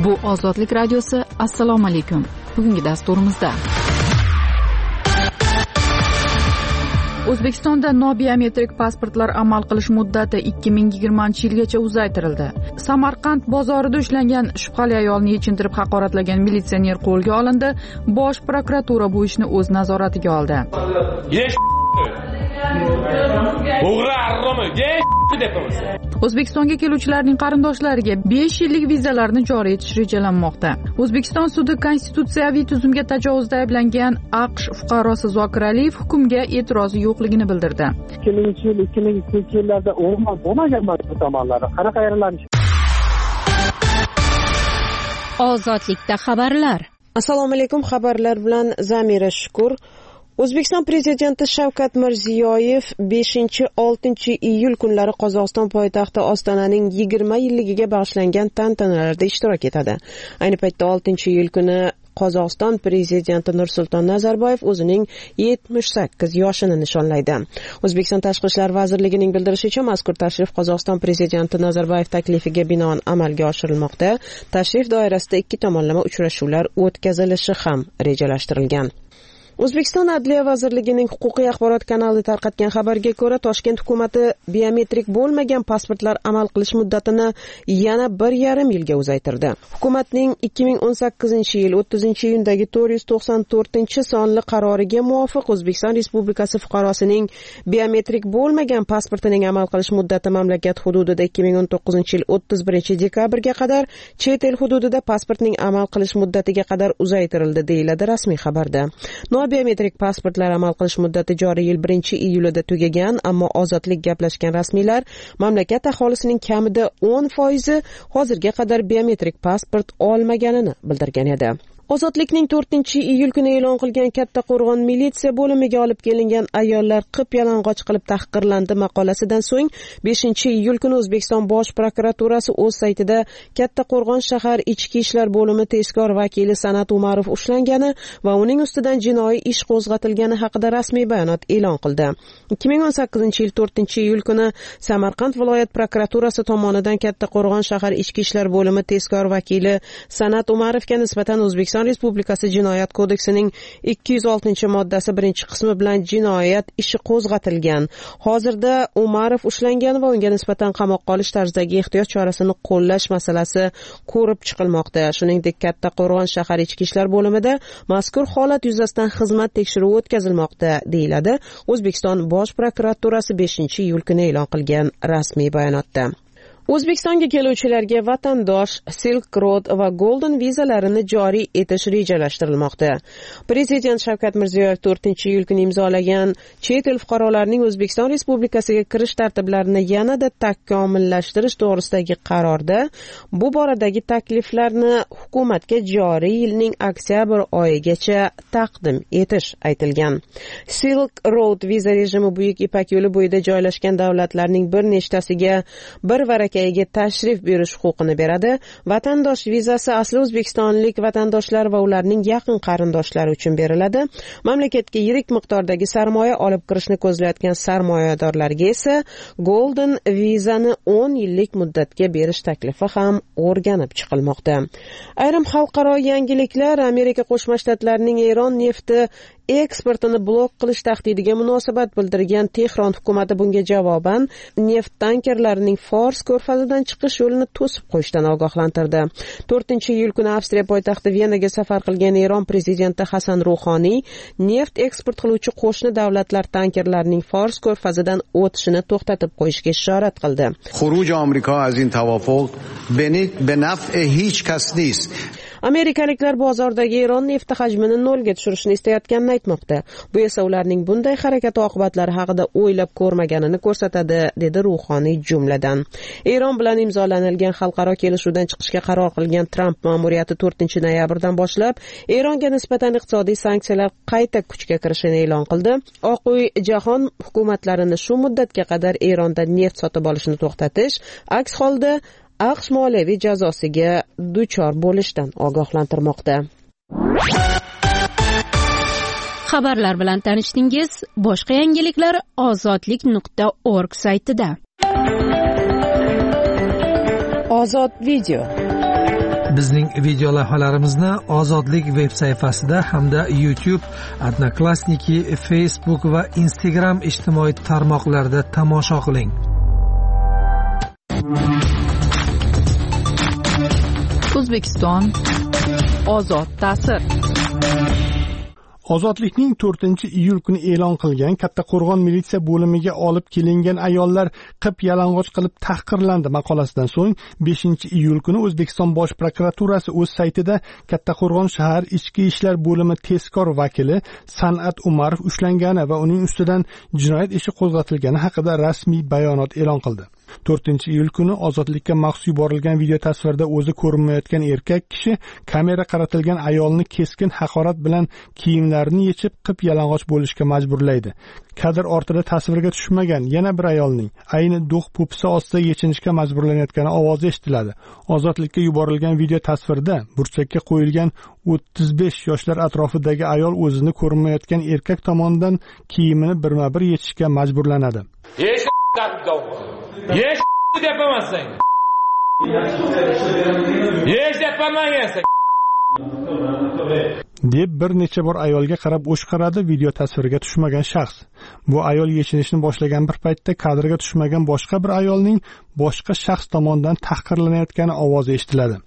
Bu Ozodlik radiosi. Assalomu alaykum. Bugungi dasturimizda O'zbekistonda nobiometrik pasportlar amal qilish muddati 2020-yilgacha uzaytirildi. Samarqand bozorida ushlangan shubhali ayolni yechintirib haqoratlagan militsioner qo'lga olindi. Bosh prokuratura bu ishni o'z nazoratiga oldi. O'zbekistonga keluvchilarning qarindoshlariga 5 yillik vizalarni joriy etish rejalanmoqda. O'zbekiston sudi konstitutsiyaviy tuzumga tajovuzda ayblangan AQSh fuqarosi Zokir Aliyev hukmga e'tirozi yo'qligini bildirdi. 2000-yil, 2002-yillarda umuman bo'lmagan bu tomonlari qanaqa ayirlanish. Ozodlikda xabarlar. Assalomu alaykum, xabarlar bilan Zamira Shukur. O'zbekiston prezidenti Shavkat Mirziyoyev 5-6 iyul kunlari Qozog'iston poytaxti Ostonaning 20 yilligiga bag'ishlangan tantanalarda ishtirok etadi. Ayni paytda 6-iyul kuni Qozog'iston prezidenti Nursulton Nazarboyev o'zining 78 yoshini nishonlaydi. O'zbekiston Tashqi ishlar vazirligining bildirishicha, mazkur tashrif Qozog'iston prezidenti Nazarboyev taklifiga binoan amalga oshirilmoqda. Tashrif doirasida ikki tomonlama uchrashuvlar o'tkazilishi ham rejalashtirilgan. O'zbekiston Adliya vazirligining huquqiy axborot kanali tarqatgan xabarga ko'ra, Toshkent hukumatı biometrik bo'lmagan pasportlar amal qilish muddatini yana 1,5 yilga uzaytirdi. Hukumatning 2018-yil 30-iyundagi 494-sonli qaroriga muvofiq O'zbekiston Respublikasi fuqarosining biometrik bo'lmagan pasportining amal qilish muddati mamlakat hududida 2019-yil 31-dekabrga qadar, chet el hududida pasportning amal qilish muddatiga qadar uzaytirildi, deyiladi rasmiy xabarda. Biometrik pasportlar amal qilish muddati joriy yil 1-iyulida tugagan, ammo ozodlik gaplashgan rasmiylar mamlakat aholisining kamida 10% hozirga qadar biometrik pasport olmaganini bildirgan edi. Ozodlikning 4-iyul kuni e'lon qilgan Kattaqo'rg'on militsiya bo'limiga olib kelingan ayollar qip-yalang'och qilib tahqirlandi maqolasidan so'ng 5-iyul kuni O'zbekiston Bosh prokuraturasi o'z saytida Kattaqo'rg'on shahar ichki ishlar bo'limi tezkor vakili San'at Umarov ushlangani va uning ustidan jinoiy ish qo'zg'atilgani haqida rasmiy bayonot e'lon qildi. 2018-yil 4-iyul kuni Samarqand viloyat prokuraturasi tomonidan Kattaqo'rg'on shahar ichki ishlar bo'limi tezkor vakili San'at Umarovga nisbatan O'zbekiston Respublikasi Jinoyat kodeksining 206-moddasi 1-qismi bilan jinoyat ishi qo'zg'atilgan. Hozirda Umarov ushlangan va unga nisbatan qamoqqa olish tarzidagi ehtiyot chorasini qo'llash masalasi ko'rib chiqilmoqda. Shuningdek, Kattaqo'rg'on shahar ichki ishlar bo'limida mazkur holat yuzasidan xizmat tekshiruvi o'tkazilmoqda, deyiladi O'zbekiston Bosh prokuraturasi 5-iyul kuni e'lon qilgan rasmiy bayonotda. O'zbekistonga keluvchilarga vatandosh, Silk Road va Golden vizalarini joriy etish rejalashtirilmoqda. Prezident Shavkat Mirziyoyev 4-iyul kuni imzolagan chet el fuqarolarining O'zbekiston Respublikasiga kirish tartiblarini yanada takomillashtirish to'g'risidagi qarorda bu boradagi takliflarni hukumatga joriy yilning oktyabr oyigacha taqdim etish aytilgan. Silk Road viza rejimi Buyuk Ipak yo'li bo'yida joylashgan davlatlarning bir nechtasiga bir varaka tashrif buyurish huquqini beradi. Vatandosh vizasi asli o'zbekistonlik vatandoshlar va ularning yaqin qarindoshlari uchun beriladi. Mamlakatga yirik miqdordagi sarmoya olib kirishni ko'zlayotgan sarmoyadorlarga esa Golden vizani 10 yillik muddatga berish taklifi ham o'rganib chiqilmoqda. Ayrim xalqaro yangiliklar. Amerika Qo'shma Shtatlarining Eron nefti eksportini blok qilish tahdidiga munosabat bildirgan Tehron hukumati bunga javoban neft tankerlarining Fors ko'rfazidan chiqish yo'lini to'sib qo'yishdan ogohlantirdi. 4-iyul kuni Avstriya poytaxti Venaga safar qilgan Eron prezidenti Hasan Ruhoniy neft eksport qiluvchi qo'shni davlatlar tankerlarining Fors ko'rfazidan o'tishini to'xtatib qo'yishga ishorat qildi. Xuruj Amerika az in tavofuq be naf'i hech kas nist. Amerikaliklar bozordagi Eron nefti hajmini nolga tushirishni istayotganini aytmoqda. Bu esa ularning bunday harakat oqibatlari haqida o'ylab ko'rmaganini ko'rsatadi, dedi Ruhoniy jumladan. Eron bilan imzolanilgan xalqaro kelishuvdan chiqishga qaror qilgan Trump ma'muriyati 4-noyabrdan boshlab Eronga nisbatan iqtisodiy sanksiyalar qayta kuchga kirishini e'lon qildi. Oq uy jahon hukumatlarini shu muddatga qadar Erondan neft sotib olishni to'xtatish, aks holda AQSh moliyaviy jazosiga duchor bo'lishdan ogohlantirmoqda. Xabarlar bilan tanishdingiz. Boshqa yangiliklar ozodlik.org saytida. Ozod video. Bizning video lavhalarimizni Ozodlik veb sayfasida hamda YouTube, Odnoklassniki, Facebook va Instagram ijtimoiy tarmoqlarida tomosha qiling. O'zbekiston ozod ta'sir. Ozodlikning 4-iyul kuni e'lon qilgan Kattaqo'rg'on militsiya bo'limiga olib kelingan ayollar qip-yalang'och qilib tahqirlandi maqolasidan so'ng 5-iyul kuni O'zbekiston Bosh prokuraturasi o'z saytida Kattaqo'rg'on shahar ichki ishlar bo'limi tezkor vakili San'at Umarov ushlangani va uning ustidan jinoyat ishi qo'zg'atilgani haqida rasmiy bayonot e'lon qildi. 4-iyul kuni ozodlikka maxsus yuborilgan video tasvirda o'zi ko'rinmayotgan erkak kishi kamera qaratilgan ayolni keskin haqorat bilan kiyimlarini yechib qip-yalang'och bo'lishga majburlaydi. Kadr ortida tasvirga tushmagan yana bir ayolning ayni do'q po'pisa ostida yechinishga majburlanayotgani ovozi eshitiladi. Ozodlikka yuborilgan video tasvirda burchakka qo'yilgan 35 yoshlar atrofidagi ayol o'zini ko'rinmayotgan erkak tomonidan kiyimini birma-bir yechishga majburlanadi. Yeş yapamazsın. Yeş yapamazsın. deb bir necha bor ayolga qarab o'shqiradi video tasvirga tushmagan shaxs. Bu ayol yechinishni boshlagan bir paytda kadrga tushmagan boshqa bir ayolning boshqa shaxs tomonidan tahqirlanayotgani ovozi eshitiladi.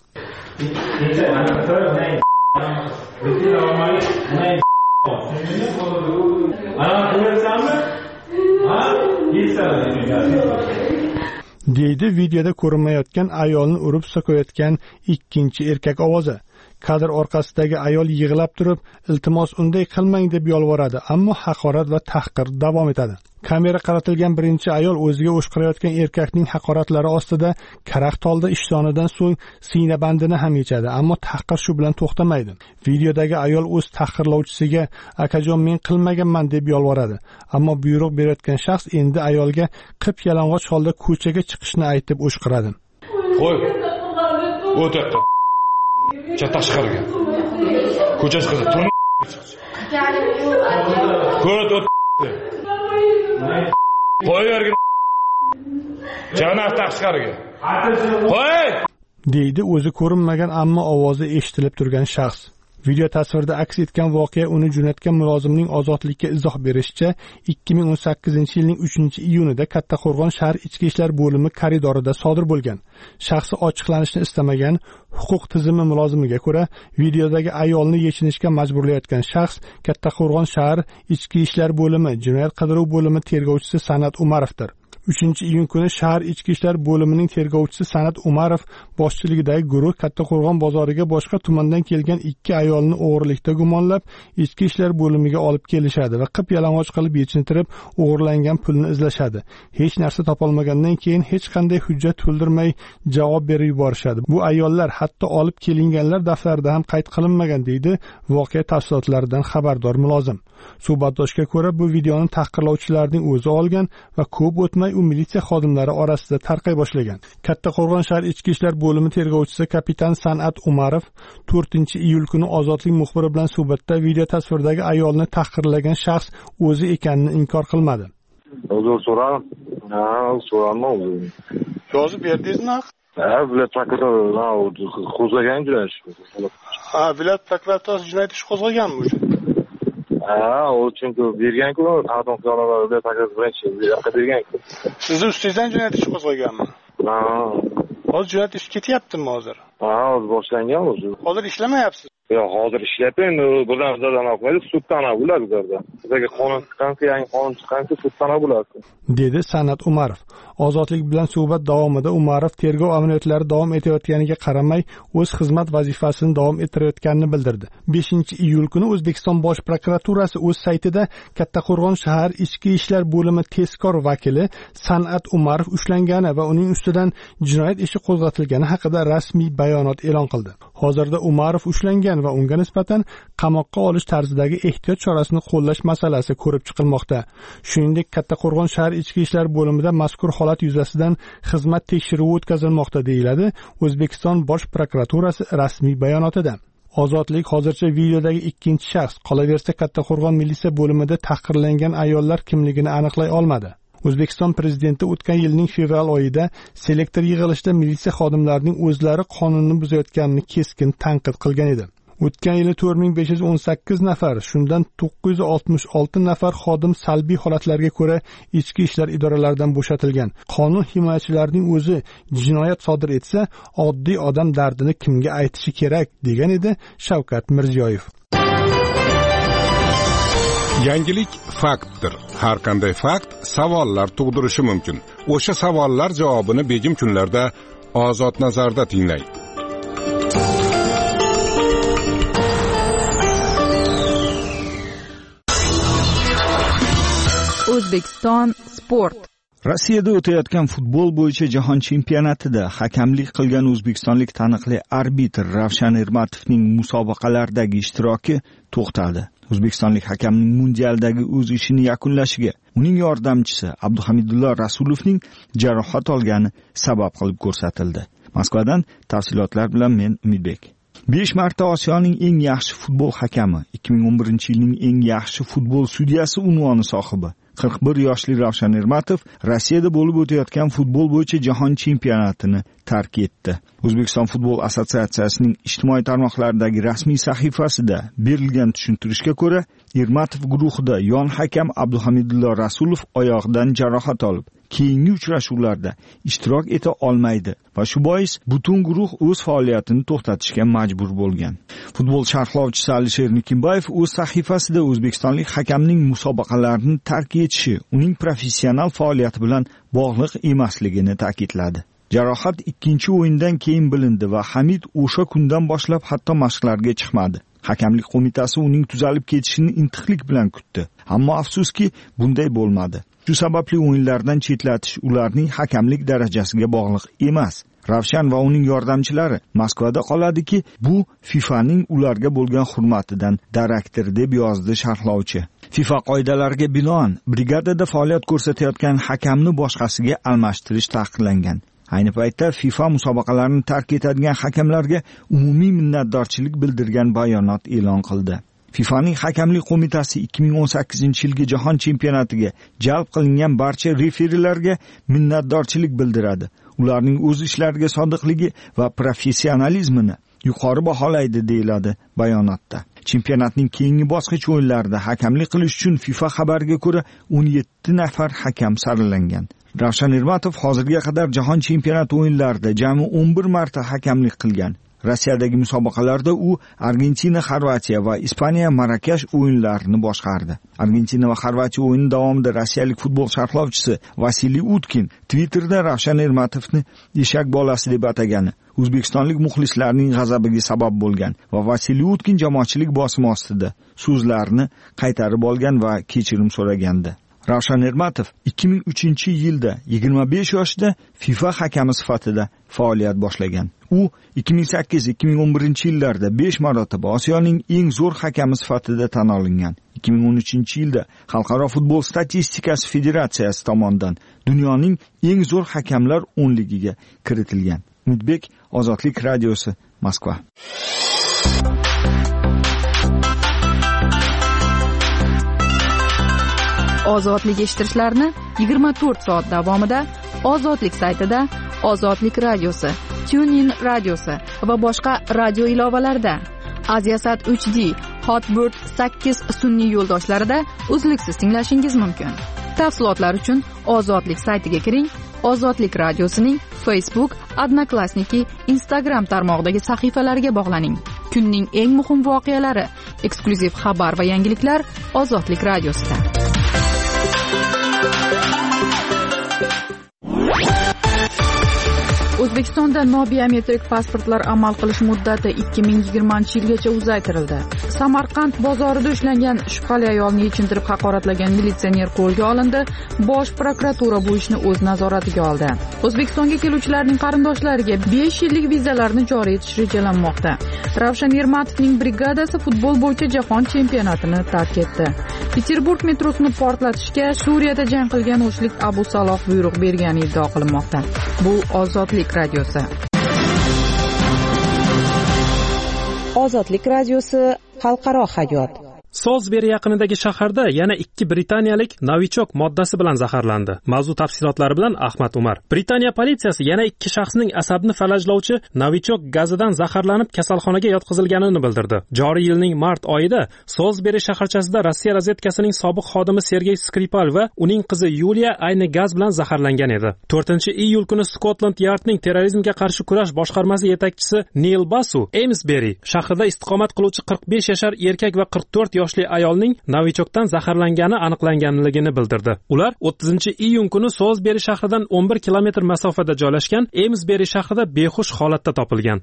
deydi videoda ko'rinmayotgan ayolni urib so'kayotgan ikkinchi erkak ovozi. Kadr orqasidagi ayol yig'lab turib, iltimos unday qilmang deb yolvoradi, ammo haqorat va tahqir davom etadi. Kamera qaratilgan birinchi ayol o'ziga o'shqirayotgan erkakning haqoratlari ostida karaxt holda ishtonidan so'ng siyna bandini ham yechadi, ammo tahqir shu bilan to'xtamaydi. Videodagi ayol o'z tahqirlovchisiga "Akajon, men qilmaganman" deb yolvoradi, ammo buyruq berayotgan shaxs endi ayolga qip-yalang'och holda ko'chaga chiqishni aytib o'shqiradi. Qo'y. O'taqqa. Tashqariga. Ko'cha chiqadi. Ko'rt o't. Qo'y yerga. Janob tashqariga. Qo'y! deydi o'zi ko'rinmagan ammo ovozi eshitilib turgan shaxs. Video tasvirda aks etgan voqea uni jo'natgan mulozimning ozodlikka izoh berishicha 2018-yilning 3-iyunida Kattaqo'rg'on shahar ichki ishlar bo'limi koridorida sodir bo'lgan. Shaxsi ochiqlanishni istamagan huquq tizimi mulozimiga ko'ra, videodagi ayolni yechinishga majburlayotgan shaxs Kattaqo'rg'on shahar ichki ishlar bo'limi jinoyat qidiruv bo'limi tergovchisi San'at Umarovdir. 3-iyun kuni shahar ichki ishlar bo'limining tergovchisi San'at Umarov boshchiligidagi guruh Kattaqo'rg'on bozoriga boshqa tumandan kelgan 2 ayolni o'g'rilikda gumonlab, ichki ishlar bo'limiga olib kelishadi va qip-yalang'och qilib yechintirib, o'g'irlangan pulni izlashadi. Hech narsa topolmagandan keyin hech qanday hujjat to'ldirmay javob berib yuborishadi. Bu ayollar hatto olib kelinganlar daftarida ham qayd qilinmagan, deydi voqea tafsilotlaridan xabardor mulozim. Suhbatdoshga ko'ra, bu videoni tahqirlovchilarning o'zi olgan va ko'p o'tmay u militsiya xodimlari orasida tarqay boshlagan. Kattaqo'rg'on shahar ichki ishlar bo'limi tergovchisi kapitan San'at Umarov 4-iyul kuni Ozodlik muxbiri bilan suhbatda video tasvirdagi ayolni tahqirlagan shaxs o'zi ekanini inkor qilmadi. Uzr so'radim. So'radim o'zi. Yozib berdingizmi? Viloyat prokuraturasi qo'zg'agan jinoyat ishi. Viloyat prokuraturasi jinoyat ishi qo'zg'aganmi o'sha? O chunki bergan-ku, xaridor qilganlar birinchi yoqqa bergan-ku. Sizni ustingizdan jinoyat ishi qo'zg'aganmi? Hozir jinoyat ishi ketyaptimi hozir? Hozir boshlangan o'zi. Hozir ishlamayapsiz? Yo'q, hozir ishlayapman. Birdan o'qmaydi, suddan bo'ladi bizlarda. Bizga qonun chiqqanki, yangi qonun chiqqanki, suddan bo'ladi. dedi San'at Umarov. Ozodlik bilan suhbat davomida Umarov tergov amaliyotlari davom etayotganiga qaramay, o'z xizmat vazifasini davom ettirayotganini bildirdi. 5-iyul kuni O'zbekiston Bosh prokuraturasi o'z saytida Kattaqo'rg'on shahar ichki ishlar bo'limi tezkor vakili San'at Umarov ushlangani va uning ustidan jinoyat ishi qo'zg'atilgani haqida rasmiy bayonot e'lon qildi. Hozirda Umarov ushlangan va unga nisbatan qamoqqa olish tarzidagi ehtiyot chorasini qo'llash masalasi ko'rib chiqilmoqda. Shuningdek, Kattaqo'rg'on shahar ichki ishlar bo'limida mazkur holat yuzasidan xizmat tekshiruvi o'tkazilmoqda, deyiladi O'zbekiston Bosh prokuraturasi rasmiy bayonotida. Ozodlik hozircha videodagi ikkinchi shaxs, qolaversa Kattaqo'rg'on militsiya bo'limida tahqirlangan ayollar kimligini aniqlay olmadi. O'zbekiston prezidenti o'tgan yilning fevral oyida selektor yig'ilishida militsiya xodimlarining o'zlari qonunni buzayotganini keskin tanqid qilgan edi. O'tgan yili 4518 nafar, shundan 966 nafar xodim salbiy holatlarga ko'ra ichki ishlar idoralaridan bo'shatilgan. Qonun himoyachilarining o'zi jinoyat sodir etsa, oddiy odam dardini kimga aytishi kerak, degan edi Shavkat Mirziyoyev. Yangilik faktdir. Har qanday fakt savollar tug'dirishi mumkin. O'sha savollar javobini begim kunlarda Ozod nazarda tinglang. O'zbekiston sport. Rossiyada o'tayotgan futbol bo'yicha jahon chempionatida hakamlik qilgan o'zbekistonlik taniqli arbitr Ravshan Ermatovning musobaqalardagi ishtiroki to'xtadi. O'zbekistonlik hakamning mundialdagi o'z ishini yakunlashiga uning yordamchisi Abduhamidullo Rasulovning jarohat olgani sabab qilib ko'rsatildi. Moskvadan tafsilotlar bilan men Umidbek. 5 marta Osiyoning eng yaxshi futbol hakami, 2011-yilning eng yaxshi futbol sudyasi unvoni sohibi 41 yoshli Ravshan Ermatov Rossiyada bo'lib o'tayotgan futbol bo'yicha jahon chempionatini tark etdi. O'zbekiston futbol assotsiatsiyasining ijtimoiy tarmoqlardagi rasmiy sahifasida berilgan tushuntirishga ko'ra, Ermatov guruhida yon hakam Abduhamidullo Rasulov oyog'idan jarohat olib, keyingi uchrashuvlarda ishtirok eta olmaydi va shu bois butun guruh o'z faoliyatini to'xtatishga majbur bo'lgan. Futbol sharhlovchisi Alisher Nikimbayev o'z sahifasida o'zbekistonlik hakamning musobaqalarni tark etishi uning professional faoliyati bilan bog'liq emasligini ta'kidladi. Jarohat ikkinchi o'yindan keyin bilindi va Hamid o'sha kundan boshlab hatto mashqlarga chiqmadi. Hakamlik qo'mitasi uning tuzalib ketishini intiqlik bilan kutdi. Ammo afsuski bunday bo'lmadi. Shu sababli o'yinlardan chetlatish ularning hakamlik darajasiga bog'liq emas. Ravshan va uning yordamchilari Moskvada qoladiki, bu FIFAning ularga bo'lgan hurmatidan darakdir, deb yozdi sharhlovchi. FIFA qoidalariga binoan brigadada faoliyat ko'rsatayotgan hakamni boshqasiga almashtirish taqiqlangan. Ayni paytda FIFA musobaqalarni tark etadigan hakamlarga umumiy minnatdorchilik bildirgan bayonot e'lon qildi. FIFAning hakamlik qo'mitasi 2018-yilgi jahon chempionatiga jalb qilingan barcha referilarga minnatdorchilik bildiradi. Ularning o'z ishlariga sodiqligi va professionalizmini yuqori baholaydi, deyiladi bayonotda. Chempionatning keyingi bosqich o'yinlarida hakamlik qilish uchun FIFA xabariga ko'ra 17 nafar hakam saralangan. Ravshan Ermatov hozirga qadar jahon chempionati o'yinlarida jami 11 marta hakamlik qilgan. Rossiyadagi musobaqalarda u Argentina, Xorvatiya va Ispaniya Marakash o'yinlarini boshqardi. Argentina va Xorvatiya o'yini davomida rossiyalik futbol sharhlovchisi Vasiliy Utkin Twitterda Ravshan Ermatovni eshak bolasi deb atagani o'zbekistonlik muxlislarning g'azabiga sabab bo'lgan va Vasiliy Utkin jamoatchilik bosimi ostida so'zlarni qaytarib olgan va kechirim so'ragandi. Ravshan Ermatov 2003-yilda 25 yoshda FIFA hakami sifatida faoliyat boshlagan. U 2008-2011-yillarda 5 marotaba Osiyoning eng zo'r hakami sifatida tan olingan. 2013-yilda Xalqaro futbol statistikasi federatsiyasi tomonidan dunyoning eng zo'r hakamlar 10ligiga kiritilgan. Umidbek, Ozodlik radiosi, Moskva. Ozodlik eshittirishlarni 24 soat davomida Ozodlik saytida, Ozodlik radiosi, TuneIn radiosi va boshqa radio ilovalarida, Aziasat 3D, Hotbird 8 sun'iy yo'ldoshlarida uzluksiz tinglashingiz mumkin. Tafsilotlar uchun Ozodlik saytiga kiring. Ozodlik radiosining Facebook, Odnoklassniki, Instagram tarmog'idagi sahifalariga bog'laning. Kunning eng muhim voqealari, eksklyuziv xabar va yangiliklar Ozodlik radiosida. O'zbekistonda nobiometrik pasportlar amal qilish muddati 2020-yilgacha uzaytirildi. Samarqand bozorida ushlangan shubhali ayolni yechintirib haqoratlagan militsioner qo'lga olindi. Bosh prokuratura bu ishni o'z nazoratiga oldi. O'zbekistonga keluvchilarning qarindoshlariga 5 yillik vizalarni joriy etish rejalanmoqda. Ravshan Ermatovning brigadasi futbol bo'yicha jahon chempionatini tark etdi. Peterburg metrosini portlatishga Suriyada jang qilgan o'shlik Abu Saloh buyruq bergani iddia qilinmoqda. Bu Ozodlik radiosi. Ozodlik radiosi, xalqaro hayot. Solsberi yaqinidagi shaharda yana 2 britaniyalik novichok moddasi bilan zaharlandi. Mavzu tafsilotlari bilan Ahmad Umar. Britaniya politsiyasi yana 2 shaxsning asabni falajlovchi novichok gazidan zaharlanib kasalxonaga yotqizilganini bildirdi. Joriy yilning mart oyida Solsberi shaharchasida Rossiya razvedkasining sobiq xodimi Sergey Skripal va uning qizi Yuliya ayni gaz bilan zaharlangan edi. 4-iyul kuni Scotland Yardning terrorizmga qarshi kurash boshqarmasi yetakchisi Neil Basu Amesbury shahrida istiqomat qiluvchi 45 yashar erkak va 44 yoshli ayolning novichokdan zaharlangani aniqlanganligini bildirdi. Ular 30-iyun kuni Solsberi shahridan 11 kilometr masofada joylashgan Amesbury shahrida behush holatda topilgan.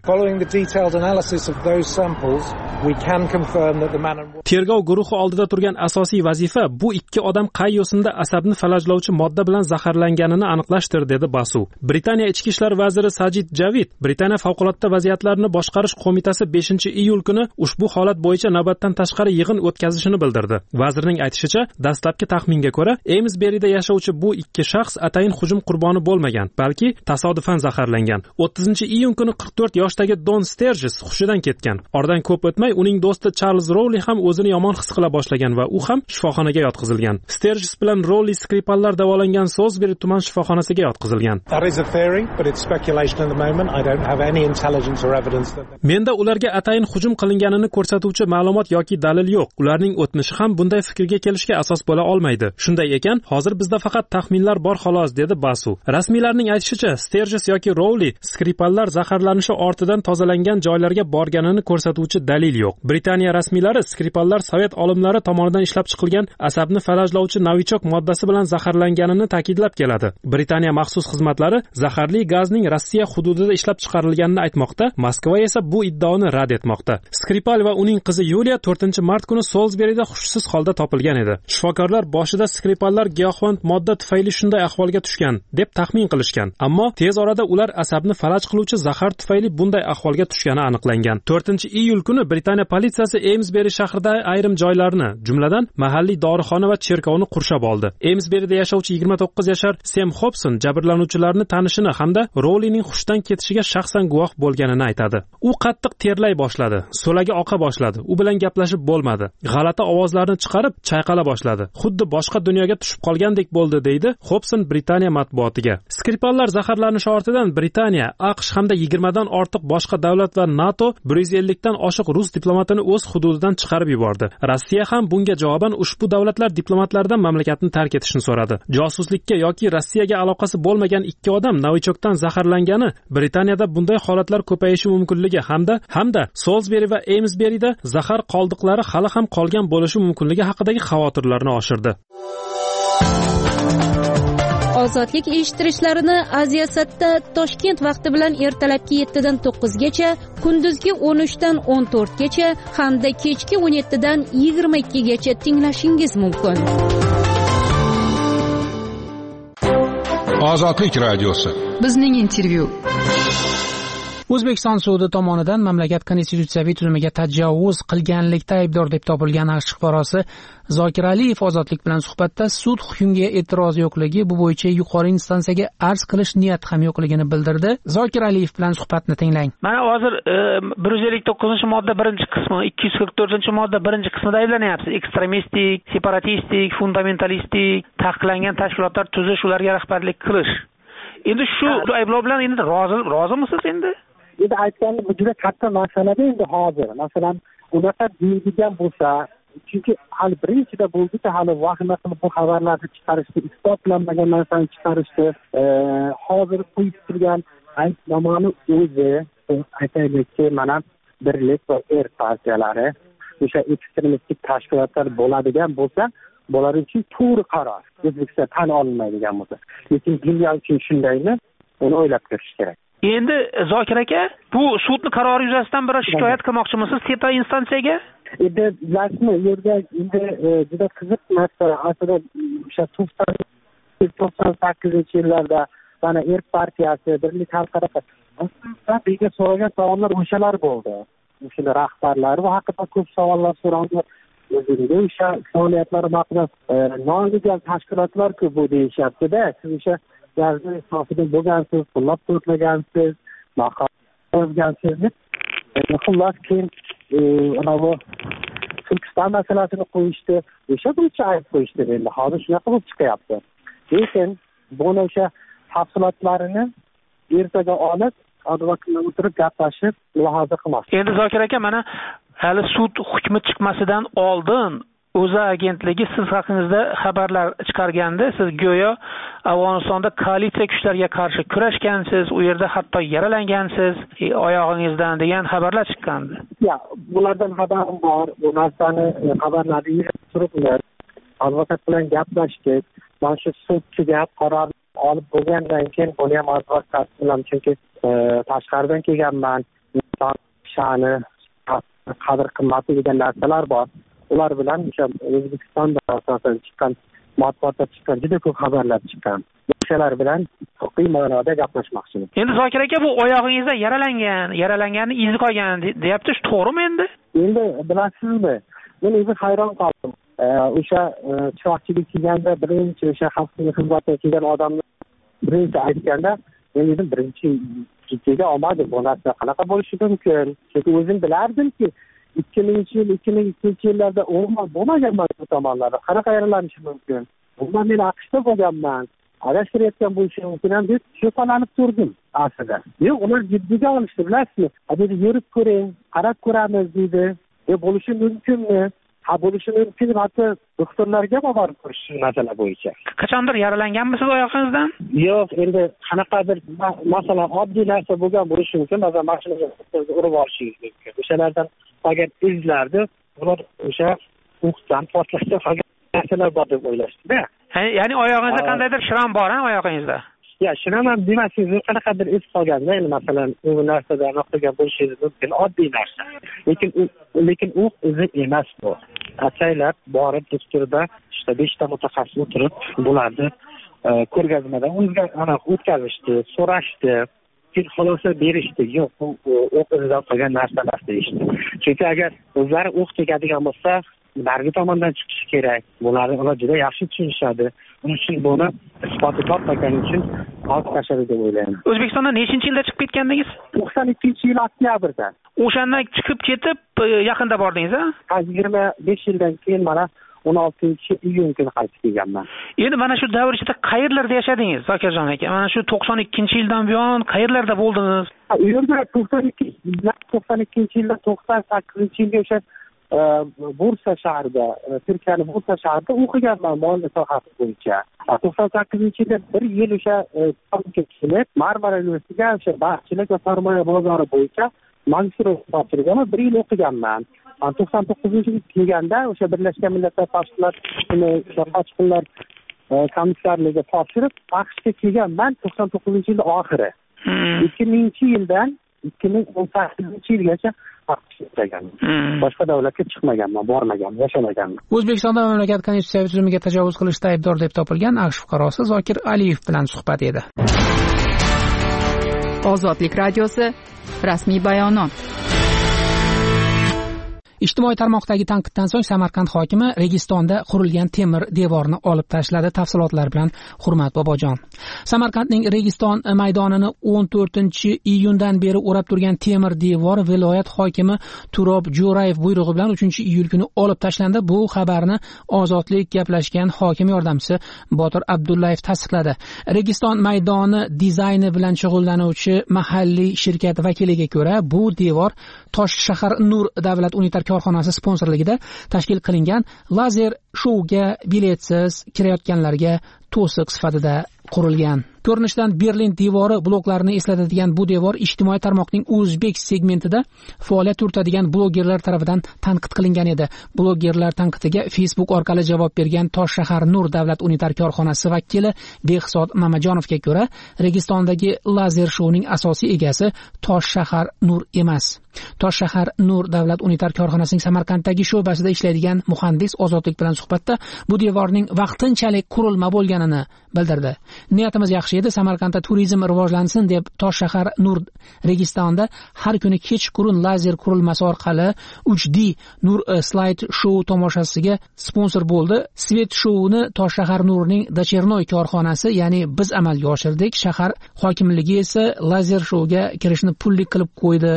Tergov guruhi oldida turgan asosiy vazifa bu 2 odam qay yo'sinda asabni falajlovchi modda bilan zaharlanganini aniqlashdir, dedi Basu. Britaniya ichki ishlar vaziri Sajid Javid Britaniya favqulodda vaziyatlarni boshqarish qo'mitasi 5-iyul kuni ushbu holat bo'yicha navbatdan tashqari yig'in o'tkazishini bildirdi. Vazirning aytishicha, dastlabki taxminga ko'ra, Amesburyda yashovchi bu 2 shaxs atayin hujum qurboni bo'lmagan, balki tasodifan zaharlangan. 30-iyun kuni 44 yoshdagi Don Sturgis hushidan ketgan. Oradan ko'p o'tmay uning do'sti Charles Rowley ham o'zini yomon his qila boshlagan va u ham shifoxonaga yotqizilgan. Sturgis bilan Rowley Skripallar davolangan Solsberi tuman shifoxonasiga yotqizilgan. Menda ularga atayin hujum qilinganini ko'rsatuvchi ma'lumot yoki dalil yo'q. Ularning o'tmishi ham bunday fikrga kelishga asos bo'la olmaydi. Shunday ekan, hozir bizda faqat taxminlar bor xolos, dedi Basu. Rasmiylarning aytishicha, Sturgis yoki Rowley Skripallar zaharlanishi ortidan tozalangan joylarga borganini ko'rsatuvchi dalil yo'q. Britaniya rasmiylari Skripallar sovet olimlari tomonidan ishlab chiqilgan asabni falajlovchi novichok moddasi bilan zaharlanganini ta'kidlab keladi. Britaniya maxsus xizmatlari zaharli gazning Rossiya hududida ishlab chiqarilganini aytmoqda, Moskva esa bu iddaoni rad etmoqda. Skripal va uning qizi Yuliya 4-mart kuni Solsberida hushsiz holda topilgan edi. Shifokorlar boshida Skripallar giyohvand modda tufayli shunday ahvolga tushgan deb taxmin qilishgan, ammo tez orada ular asabni falaj qiluvchi zahar tufayli bunday ahvolga tushgani aniqlangan. 4-iyul kuni Britaniya politsiyasi Amesbury shahrida ayrim joylarni, jumladan mahalliy dorixona va cherkovni qurshab oldi. Amesburyda yashovchi 29 yashar Sam Hobson jabrlanuvchilarni tanishini hamda Rowleyning hushdan ketishiga shaxsan guvoh bo'lganini aytadi. U qattiq terlay boshladi, so'lagi oqa boshladi. U bilan gaplashib bo'lmadi. G'alati ovozlarni chiqarib, chayqala boshladi. Xuddi boshqa dunyoga tushib qolgandek bo'ldi, deydi Hobson Britaniya matbuotiga. Skripallar zaharlanishi ortidan Britaniya, AQSh hamda 20 dan ortiq boshqa davlat va NATO 150 dan oshiq rus diplomatini o'z hududidan chiqarib yubordi. Rossiya ham bunga javoban ushbu davlatlar diplomatlaridan mamlakatni tark etishni so'radi. Josuslikka yoki Rossiyaga aloqasi bo'lmagan 2 odam novichokdan zaharlangani Britaniyada bunday holatlar ko'payishi mumkinligi hamda Solsberi va Amesburyda zahar qoldiqlari hali ham qolgan bo'lishi mumkinligi haqidagi xavotirlarni oshirdi. Ozodlik eshittirishlarini Aziyasatda Toshkent vaqti bilan ertalabki 7 dan 9 gacha, kunduzgi 13 dan 14 gacha hamda kechki 17 dan 22 gacha tinglashingiz mumkin. Ozodlik radiosi. Bizning intervyu. O'zbekiston sudi tomonidan mamlakat konstitutsiyaviy tuzumiga tajovuz qilganlikda aybdor deb topilgan AQSh fuqarosi Zokir Aliyev Ozodlik bilan suhbatda sud hukmiga e'tiroz yo'qligi, bu bo'yicha yuqori instansiyaga arz qilish niyati ham yo'qligini bildirdi. Zokir Aliyev bilan suhbatni tinglang. Mana hozir 159-modda 1-qismi, 244-modda 1-qismida ayblanyapsiz. Ekstremistik, separatistik, fundamentalistik, taqiqlangan tashkilotlar tuzish, ularga rahbarlik qilish. Endi shu ayblov bilan endi rozimisiz endi? Endi aytganda bu juda katta masala endi hozir. Masalan, unaqa deydigan bo'lsa, chunki hali birinchida bo'ldi-ku, hali vahima qilib bu xabarlarni chiqarishdi, isbotlanmagan narsani chiqarishdi. Hozir qo'yib turgan aybnomani o'zi, aytaylikki, mana Birlik va partiyalari o'sha ekstremistik tashkilotlar bo'ladigan bo'lsa, bular uchun to'g'ri qaror. O'zbekistonda tan olinmaydigan bo'lsa. Lekin dunyo uchun shundaymi? Uni o'ylab ko'rish kerak. Endi Zokir aka, bu sudning qarori yuzasidan bir shikoyat qilmoqchimisiz tepa instansiyaga? Endi bilasizmi, u yerda endi juda qiziq masala. Aslida o'sha 98-yillarda mana partiyasi, Birlik xalqaro aslida bizga so'ragan savollar o'shalar bo'ldi. O'sha rahbarlar bu haqida ko'p savollar so'raldi. O'zingizga o'sha faoliyatlari haqida nolegal tashkilotlar-ku bu deyishyapti-da. Siz o'sha yazma safida bo'lgansiz, qo'llab-quvvatlagansiz, maqom yozgansiz. Xullas keyin Turkiston masalasini qo'yishdi, o'sha bo'yicha ayb qo'yishdi. Endi hozir shunaqa bo'lib chiqyapti. Lekin buni o'sha tafsilotlarini ertaga olib, advokatlar o'tirib gaplashib mulohaza qilmoqchi. Endi Zokir aka, mana hali sud hukmi chiqmasidan oldin O'zA agentligi siz haqingizda xabarlar chiqarganda, siz go'yo Afg'onistonda koalitsiya kuchlariga qarshi kurashgansiz, u yerda hatto yaralangansiz, oyog'ingizdan degan xabarlar chiqqandi. Ya, bulardan xabarim bor. Bu narsani xabarlarni turiblar. Advokat bilan gaplashdik. Mana shu sudchiga qaror olib bo'lgandan keyin buni ham advokat bilan, chunki tashqaridan kelganman, inson sha'ni, qadr qimmati degan narsalar bor. Ular bilan o'sha O'zbekistonda asosan chiqqan matbuotda chiqqan juda ko'p xabarlar chiqqan. O'shalar bilan huquqiy ma'noda gaplashmoqchiman. Endi Zokir aka, bu oyog'ingizda yaralanganni izi qolgan deyapti, shu to'g'rimi endi? Endi bilasizmi, men o'zim hayron qoldim. O'sha chiroqchilik kelganda birinchi o'sha xalqning xizmatiga kelgan odamni birinchi aytganda, men dedim birinchi jiddiga olmadim. Bu narsa qanaqa bo'lishi mumkin? Chunki o'zim bilardimki 2000-2002 yillarda o'rmon bo'lmaganman bu tomonlarda. Qanaqa yaralanishi mumkin? Bundan men AQShda bo'lganman. Adashtirayotgan bo'lishi mumkin ham deb shubhalanib turdim aslida. Yo'q, ular jiddiga olishdi, bilasizmi? Dedi, yurib ko'ring, qarab ko'ramiz dedi. Bo'lishi mumkinmi? Bo'lishi mumkin, hatto doktorlarga borib ko'rish masala bo'yicha. Qachondir yaralanganmisiz oyog'ingizdan? Yo'q, endi qanaqadir masalan oddiy narsa bo'lgan bo'lishi mumkin, masalan mashinaga urib olishingiz mumkin. O'shalardan qolgan izlarni ular o'sha o'qdan portlashda qolgan narsalar bor deb o'ylashdi-da. Ya'ni oyog'ingizda qandaydir shram bor, oyog'ingizda? Ya, shram ham demasingiz, qanaqadir iz qolganda, endi masalan u narsada aniqlagan bo'lishingiz mumkin, oddiy narsa. Lekin u izi emas bu. Ataylab borib doktorda 5 ta mutaxassis o'tirib, bularni ko'rgazmadan o'tkazishdi, so'rashdi, keyin xulosa berishdi. Yo'q, bu o'q izidan qolgan narsa emas deyishdi. Chunki agar o'zlari o'q tegadigan bo'lsa, narigi tomondan chiqishi kerak. Bularni ular juda yaxshi tushunishadi. Uning uchun buni isboti topmagan uchun olib tashladi deb o'ylayman. O'zbekistonda nechinchi yilda chiqib ketgandingiz? 92-yil oktyabrda. O'shandan chiqib ketib, yaqinda bordingiz-a? 25 yildan keyin mana 16-iyun kuni qaytib kelganman. Endi mana shu davr ichida qayerlarda yashadingiz, Zokirjon aka? Mana shu 92-yildan buyon qayerlarda bo'ldingiz? U yerda 92-yildan 98-yilga o'sha Bursa shahrida, Turkiyaning Bursa shahrida o'qiganman moliya sohasi bo'yicha. 98-yilda bir yil o'sha kelib, Marmara universitetiga o'sha baxshilik va sarmoya bozori bo'yicha magistrat topshirgan, bir yil o'qiganman. 99-yilga kelganda o'sha Birlashgan Millatlar Qochqinlar komissarligiga topshirib, AQShga kelganman 99-yilda oxiri. 2000-yildan 2018-yilgacha boshqa davlatga chiqmaganman, bormaganman, yashamaganman. O'zbekistonda mamlakat konstitutsiyaviy tuzumiga tajovuz qilishda aybdor deb topilgan AQSh fuqarosi Zokir Aliyev bilan suhbat edi. Ozodlik radiosi rasmiy bayonot. Ijtimoiy tarmoqdagi tanqiddan so'ng Samarqand hokimi Registonda qurilgan temir devorni olib tashladi. Tafsilotlar bilan Hurmat Bobojon. Samarqandning Registon maydonini 14-iyundan beri o'rab turgan temir devor viloyat hokimi Turob Jo'rayev buyrug'i bilan 3-iyul kuni olib tashlandi. Bu xabarni Ozodlik gaplashgan hokim yordamchisi Botir Abdullayev tasdiqladi. Registon maydoni dizayni bilan shug'ullanuvchi mahalliy shirkat vakiliga ko'ra, bu devor Toshshahar Nur davlat unitar korxonasi sponsorligida tashkil qilingan lazer shouga biletsiz kirayotganlarga to'siq sifatida qurilgan. Ko'rinishdan Berlin devori bloklarini eslatadigan bu devor ijtimoiy tarmoqning o'zbek segmentida faoliyat yuritadigan blogerlar tomonidan tanqid qilingan edi. Blogerlar tanqidiga Facebook orqali javob bergan Toshshahar Nur davlat unitar korxonasi vakili Behzod Mamajonovga ko'ra, Registondagi lazer shouning asosiy egasi Toshshahar Nur emas. Toshshahar Nur davlat unitar korxonasining Samarqanddagi sho'basida ishlaydigan muhandis Ozodlik bilan suhbatda bu devorning vaqtinchalik qurilma bo'lganini bildirdi. Niyatimiz yaxshi edi, Samarqandda turizm rivojlansin deb Toshshahar Nur Registonda har kuni kechqurun lazer qurilmasi orqali 3D Nur slide show tomoshasiga sponsor bo'ldi. Svet showni Toshshahar Nurning Dachernoy korxonasi, ya'ni biz amalga oshirdik. Shahar hokimligi esa lazer showga kirishni pullik qilib qo'ydi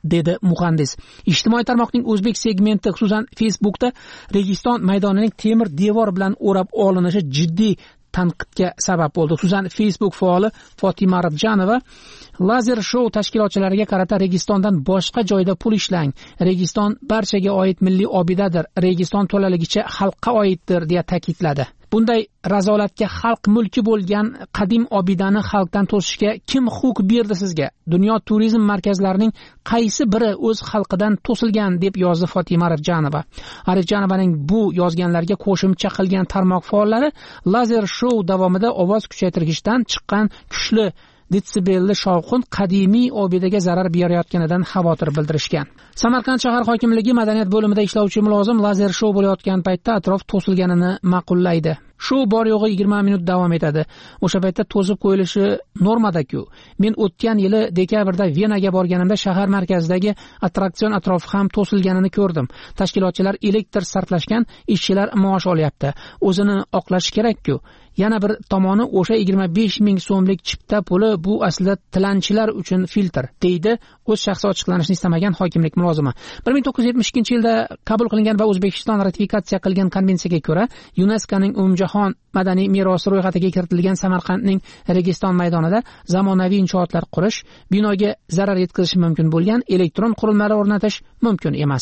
dedi muhandis. Ijtimoiy tarmoqning o'zbek segmenti, xususan Facebookda Registon maydonining temir devor bilan o'rab olinishi jiddiy tanqidga sabab bo'ldi. Xususan Facebook faoli Fotima Rabjanova lazer shou tashkilotchilariga qarata Registondan boshqa joyda pul ishlang. Registon barchaga oid milliy obidadir. Registon to'laligicha xalqqa oiddir deya ta'kidladi. Bunday razolatga xalq mulki bo'lgan qadim obidani xalqdan to'sishga kim huquq berdi sizga? Dunyo turizm markazlarining qaysi biri o'z xalqidan to'silgan deb yozdi Fotima Arifjanova. Arifjanovaning bu yozganlarga qo'shimcha qilgan tarmoq faollari lazer shou davomida ovoz kuchaytirgichdan chiqqan kuchli detsibelli shovqin qadimiy obidaga zarar berayotganidan xavotir bildirishgan. Samarqand shahar hokimligi madaniyat bo'limida ishlovchi mulozim lazer shou bo'layotgan paytda atrof to'silganini ma'qullaydi. Shou bor yo'g'i 20 minut davom etadi. O'sha paytda to'sib qo'yilishi normada-ku. Men o'tgan yili dekabrda Venaga borganimda shahar markazidagi attraksion atrofi ham to'silganini ko'rdim. Tashkilotchilar elektr sarflashgan, ishchilar maosh olyapti. O'zini oqlash kerak-ku. Yana bir tomoni o'sha 25 ming so'mlik chipta puli bu aslida tilanchilar uchun filtr, deydi o'z shaxsi ochiqlanishni istamagan hokimlik mulozimi. 1972-yilda qabul qilingan va O'zbekiston ratifikatsiya qilgan konvensiyaga ko'ra UNESCOning umumjahon madaniy merosi ro'yxatiga kiritilgan Samarqandning Registon maydonida zamonaviy inshootlar qurish, binoga zarar yetkazishi mumkin bo'lgan elektron qurilmalar o'rnatish mumkin emas.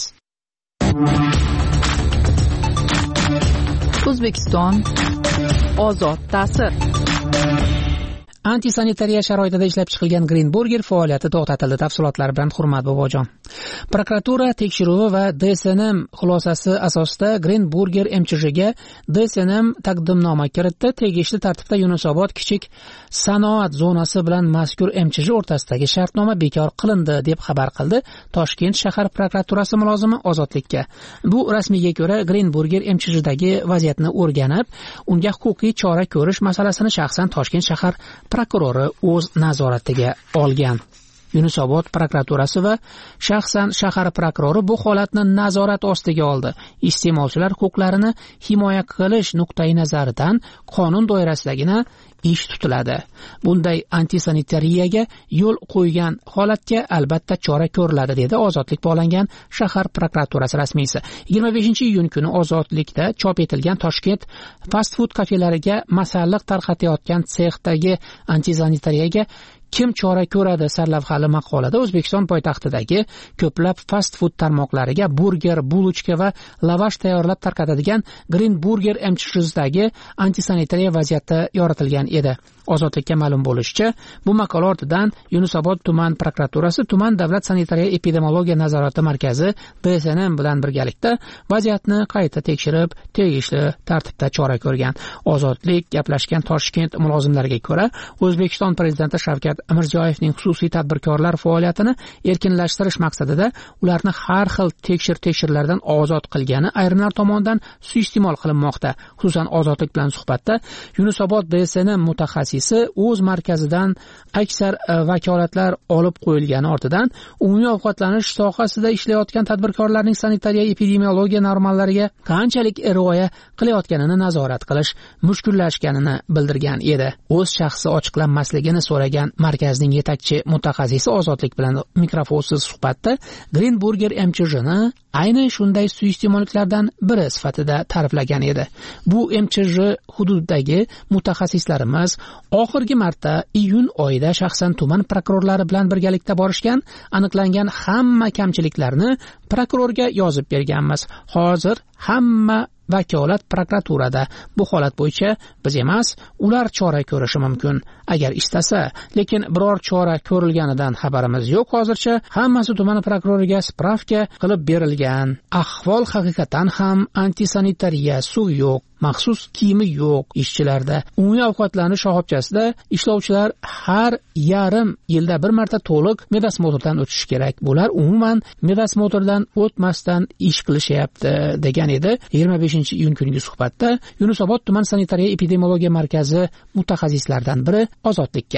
O'zbekiston ozod ta'sir. Antisanitariya sharoitida ishlab chiqilgan Green Burger faoliyati to'xtatildi. Tafsilotlar bilan Hurmat Bobojon. Prokuratura tekshiruvi va DSNM xulosasi asosida Green Burger MCHga DSNM taqdimnoma kiritdi. Tegishli tartibda Yunusobod kichik sanoat zonasi bilan mazkur MCH o'rtasidagi shartnoma bekor qilindi deb xabar qildi Toshkent shahar prokuraturasi mulozimi Ozodlikka. Bu rasmiyga ko'ra Green Burger MCHdagi vaziyatni o'rganib, unga huquqiy chora ko'rish masalasini shaxsan Toshkent shahar prokurori o'z nazoratiga olgan. Yunusobod prokuraturasi va shaxsan shahar prokurori bu holatni nazorat ostiga oldi. Iste'molchilar huquqlarini himoya qilish nuqtai nazaridan qonun doirasidagina ish tutiladi. Bunday antisanitariyaga yo'l qo'ygan holatga albatta chora ko'riladi, dedi Ozodlik bog'langan shahar prokuraturasi rasmiysi. 25-iyun kuni Ozodlikda chop etilgan Toshkent fast food kafelariga masalliq tarqatayotgan sexdagi antisanitariyaga kim chora ko'radi sarlavhali maqolada O'zbekiston poytaxtidagi ko'plab fast food tarmoqlariga burger, bulochka va lavash tayyorlab tarqatadigan Green Burger MCHdagi antisanitariya vaziyati yoritilgan edi. Ozodlikka ma'lum bo'lishicha, bu maqola ortidan Yunusobod tuman prokuraturasi, tuman davlat sanitariya epidemiologiya nazorati markazi DSNM bilan birgalikda vaziyatni qayta tekshirib, tegishli tartibda chora ko'rgan. Ozodlik gaplashgan Toshkent mulozimlariga ko'ra, O'zbekiston prezidenti Shavkat Mirziyoyevning xususiy tadbirkorlar faoliyatini erkinlashtirish maqsadida ularni har xil tekshirlardan ozod qilgani ayrimlar tomonidan suiiste'mol qilinmoqda. Xususan Ozodlik bilan suhbatda Yunusobod DSNM mutaxassisi o'z markazidan aksar vakolatlar olib qo'yilgani ortidan umumiy ovqatlanish sohasida ishlayotgan tadbirkorlarning sanitariya epidemiologiya normallariga qanchalik rioya qilayotganini nazorat qilish mushkullashganini bildirgan edi. O'z shaxsi ochiqlanmasligini so'ragan markazning yetakchi mutaxassisi Ozodlik bilan mikrofonsiz suhbatda Green Burger MCHni ayni shunday suiiste'molliklardan biri sifatida ta'riflagan edi. Bu MCH hududidagi mutaxassislarimiz oxirgi marta iyun oyida shaxsan tuman prokurorlari bilan birgalikda borishgan, aniqlangan hamma kamchiliklarni prokurorga yozib berganmiz. Hozir hamma vakolat prokuraturada. Bu holat bo'yicha biz emas, ular chora ko'rishi mumkin agar istasa, lekin biror chora ko'rilganidan xabarimiz yo'q hozircha. Hammasi tuman prokuroriga spravka qilib berilgan. Ahvol haqiqatan ham antisanitariya, suv yo'q, maxsus kiyimi yo'q ishchilarda. Umumiy ovqatlanish shoxobchasida ishlovchilar har yarim yilda bir marta to'liq medosmotrdan o'tishi kerak. Bular umuman medosmotrdan o'tmasdan ish qilishyapti, degan edi 25-iyun kungi suhbatda Yunusobod tuman sanitariya epidemiologiya markazi mutaxassislaridan biri Ozodlikka.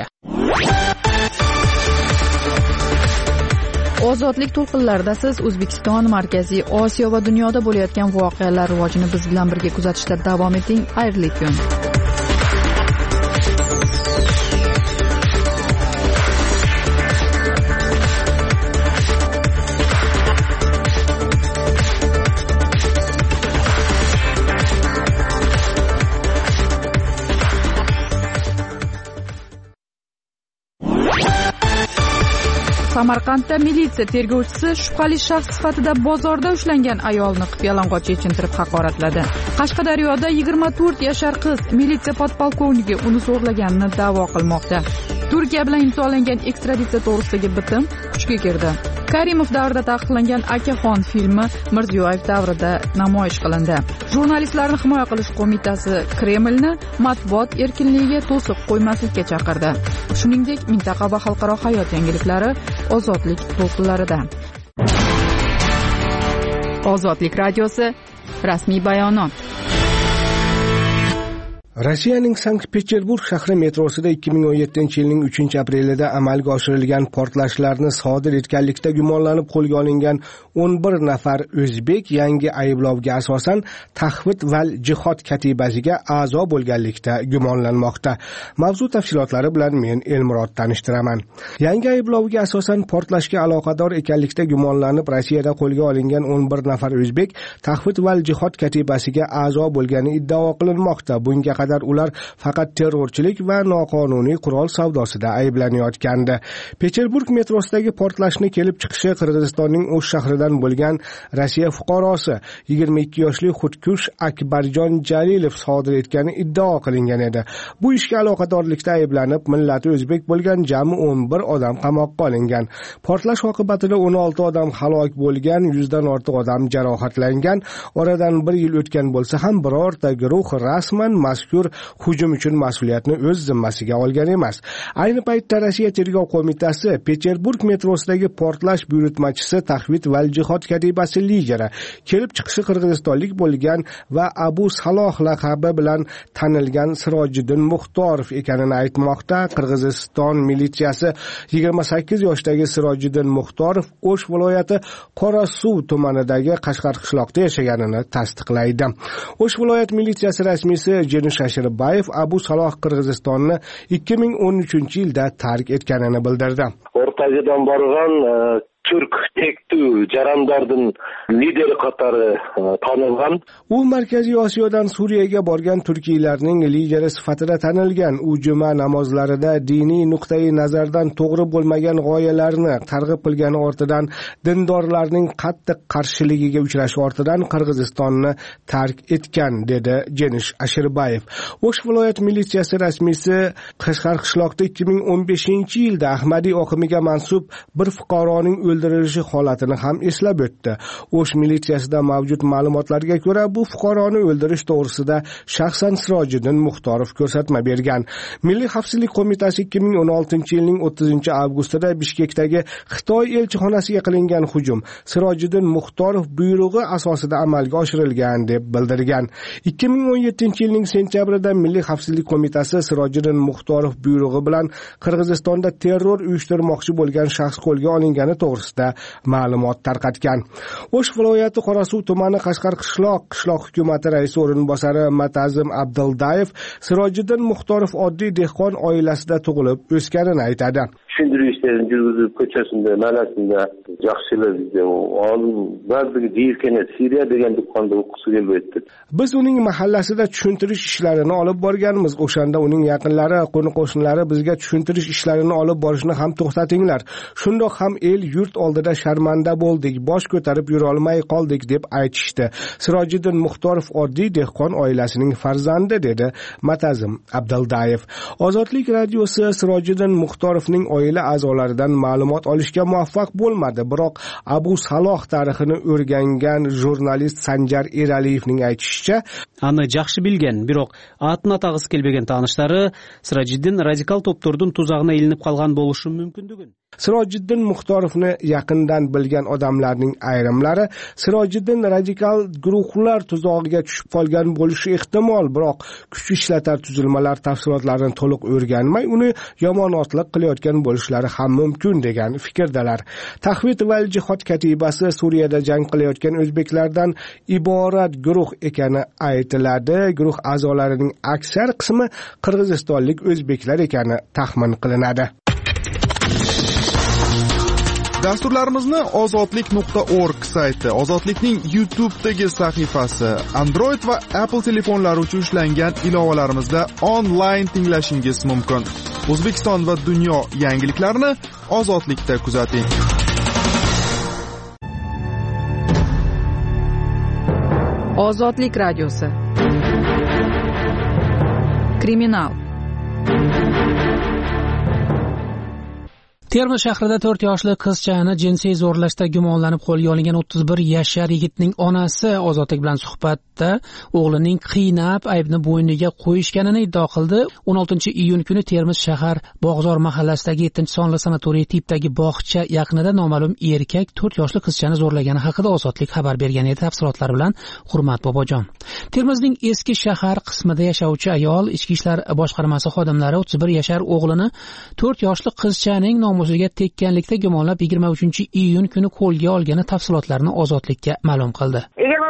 Ozodlik to'lqinlarida siz O'zbekiston, Markaziy Osiyo va dunyoda bo'layotgan voqealar rivojini biz bilan birga kuzatishda davom eting. Xayrli kun. Samarqandda militsiya tergovchisi shubhali shaxs sifatida bozorda ushlangan ayolni qip-yalang'och yechintirib haqoratladi. Qashqadaryoda 24 yashar qiz militsiya podpolkovnigi uni zo'rlaganini da'vo qilmoqda. Turkiya bilan imzolangan ekstraditsiya to'g'risidagi bitim kuchga kirdi. Karimov davrida taqiqlangan Akaxon filmi Mirziyoyev davrida namoyish qilindi. Jurnalistlarni himoya qilish qo'mitasi Kremlni matbuot erkinligiga to'siq qo'ymaslikka chaqirdi. Shuningdek, mintaqa va xalqaro hayot yangiliklari ozodlik to'lqinlarida. Ozodlik radiosi rasmiy bayonot. Rossiyaning Sankt-Peterburg shahri metrosida 2017-yilning 3-aprelida amalga oshirilgan portlashlarni sodir etganlikda gumonlanib qo'lga olingan 11 nafar o'zbek yangi ayblovga asosan taxvit va jihod katibasiga a'zo bo'lganlikda gumonlanmoqda. Mavzu tafsilotlari bilan men Elmurod tanishtiraman. Yangi ayblovga asosan portlashga aloqador ekanlikda gumonlanib Rossiyada qo'lga olingan 11 nafar o'zbek taxvit va jihod katibasiga a'zo bo'lgani iddao qilinmoqda. Bunga ular faqat terrorchilik va noqonuniy qurol savdosida ayblanayotgandi. Peterburg metrosidagi portlashni kelib chiqishi Qirg'izistonning O'sh shahridan bo'lgan Rossiya fuqarosi 22 yoshli Xudkush Akbarjon Jalilov sodir etgani iddao qilingan edi. Bu ishga aloqadorlikda ayblanib, millati o'zbek bo'lgan jami 11 odam qamoqqa olingan. Portlash oqibatida 16 odam halok bo'lgan, 100 dan ortiq odam jarohatlangan. Oradan 1 yil o'tgan bo'lsa ham birorta guruh rasman mazkur hujum uchun mas'uliyatni o'z zimmasiga olgan emas. Ayni paytda Rossiya tergov qo'mitasi Peterburg metrosidagi portlash buyurtmachisi taxvit va jihod katibasi lideri, kelib chiqishi qirg'izistonlik bo'lgan va Abu Saloh laqabi bilan tanilgan Sirojiddin Muxtorov ekanini aytmoqda. Qirg'iziston militsiyasi 28 yoshdagi Sirojiddin Muxtorov O'sh viloyati Qorasuv tumanidagi Qashqar qishloqda yashaganini tasdiqlaydi. O'sh viloyat militsiyasi rasmiysi Jenish Ashirbayev Abu Saloh Qirg'izistonni 2013-yilda tark etganini bildirdi. O'rtachadan borgan Türk tektu jarandardın lideri qatori tanilgan. U Markaziy Osiyodan Suriyaga borgan turkiylarning lideri sifatida tanilgan. U juma namozlarida diniy nuqtai nazardan to'g'ri bo'lmagan g'oyalarni targ'ib qilgani ortidan dindorlarning qattiq qarshiligiga uchrashi ortidan Qirg'izistonni tark etgan, dedi Jenish Ashirbayev. O'sh viloyat militsiyasi rasmiysi Qashqar qishloqda 2015-yilda Ahmadiy oqimiga mansub bir fuqaroning o'ldirilishi holatini ham eslab o'tdi. O'sh militsiyasida mavjud ma'lumotlarga ko'ra, bu fuqaroni o'ldirish to'g'risida shaxsan Sirojiddin Muxtorov ko'rsatma bergan. Milliy xavfsizlik qo'mitasi 2016-yilning 30-avgustida Bishkekdagi Xitoy elchixonasiga qilingan hujum Sirojiddin Muxtorov buyrug'i asosida amalga oshirilgan deb bildirgan. 2017-yilning sentyabrida Milliy xavfsizlik qo'mitasi Sirojiddin Muxtorov buyrug'i bilan Qirg'izistonda terror uyushtirmoqchi bo'lgan shaxs qo'lga olingani to'g'risida ma'lumot tarqatgan. O'sh viloyati Qorasuv tumani Qashqar qishloq hukumati raisi o'rinbosari Matazim Abduldayev Sirojiddin Muxtorov oddiy dehqon oilasida tug'ilib o'sganini aytadi. Tushundirish ishlarini yurgizib, ko'chasida, malasida yaxshilar bizda ba'ziligi deyilgani Suriya degan do'konda o'qishga kelib o'tdi. Biz uning mahallasida tushuntirish ishlarini olib borganmiz. O'shanda uning yaqinlari, qo'ni-qo'shnilari bizga tushuntirish ishlarini olib borishni ham to'xtatinglar. Shundoq ham el yurt oldida sharmanda bo'ldik, bosh ko'tarib yura olmay qoldik deb aytishdi. Sirojiddin Muxtorov oddiy dehqon oilasining farzandi, dedi Matazim Abduldayev. Ozodlik radiosi Sirojiddin Muxtorovning oila a'zolaridan ma'lumot olishga muvaffaq bo'lmadi, biroq Abu Saloh tarixini o'rgangan jurnalist Sanjar Eraliyevning aytishicha, аны жақсы bilgan, biroq atını atag'isi kelmagan tanishlari Sirojiddin radikal to'plarning tuzog'ina ilinib qolgan bo'lishi mumkinligini. Sirojiddin Muxtorovni yaqindan bilgan odamlarning ayrimlari Sirojiddin radikal guruhlar tuzog'iga tushib qolgan bo'lishi ehtimol, biroq kuch ishlatar tuzilmalar tafsilotlarini to'liq o'rganmay uni yomonotlik qilayotgan bo'lishlari ham mumkin degan fikrdalar. Taxvit va jihod katibasi Suriyada jang qilayotgan o'zbeklardan iborat guruh ekani aytiladi. Guruh a'zolarining aksar qismi qirg'izistonlik o'zbeklar ekani taxmin qilinadi. Dasturlarimizni ozodlik.org sayti, Ozodlikning YouTube'dagi sahifasi, Android va Apple telefonlari uchun ishlangan ilovalarimizda onlayn tinglashingiz mumkin. O'zbekiston va dunyo yangiliklarini Ozodlikda kuzating. Ozodlik radiosi. Kriminal. Termiz shahrida 4 yoshli qizchani jinsiy zo'rlashda gumonlanib qo'lga olingan 31 yashar yigitning onasi Ozodlik bilan suhbatda o'g'lining qiynab aybni bo'yniga qo'yishganini iddao qildi. 16-iyun kuni Termiz shahar Bog'zor mahallasidagi 7-sonli sanatoriy tipdagi bog'cha yaqinida noma'lum erkak 4 yoshli qizchani zo'rlagani haqida Ozodlik xabar bergan edi. Tafsilotlar bilan Hurmat Bobojon. Termizning eski shahar qismida yashovchi ayol Ichki ishlar boshqarmasi xodimlari 31 yashar o'g'lini 4 yoshli qizchaning nomusiga tekkanlikda gumonlab 23-iyun kuni qo'lga olgani tafsilotlarini Ozodlikka ma'lum qildi.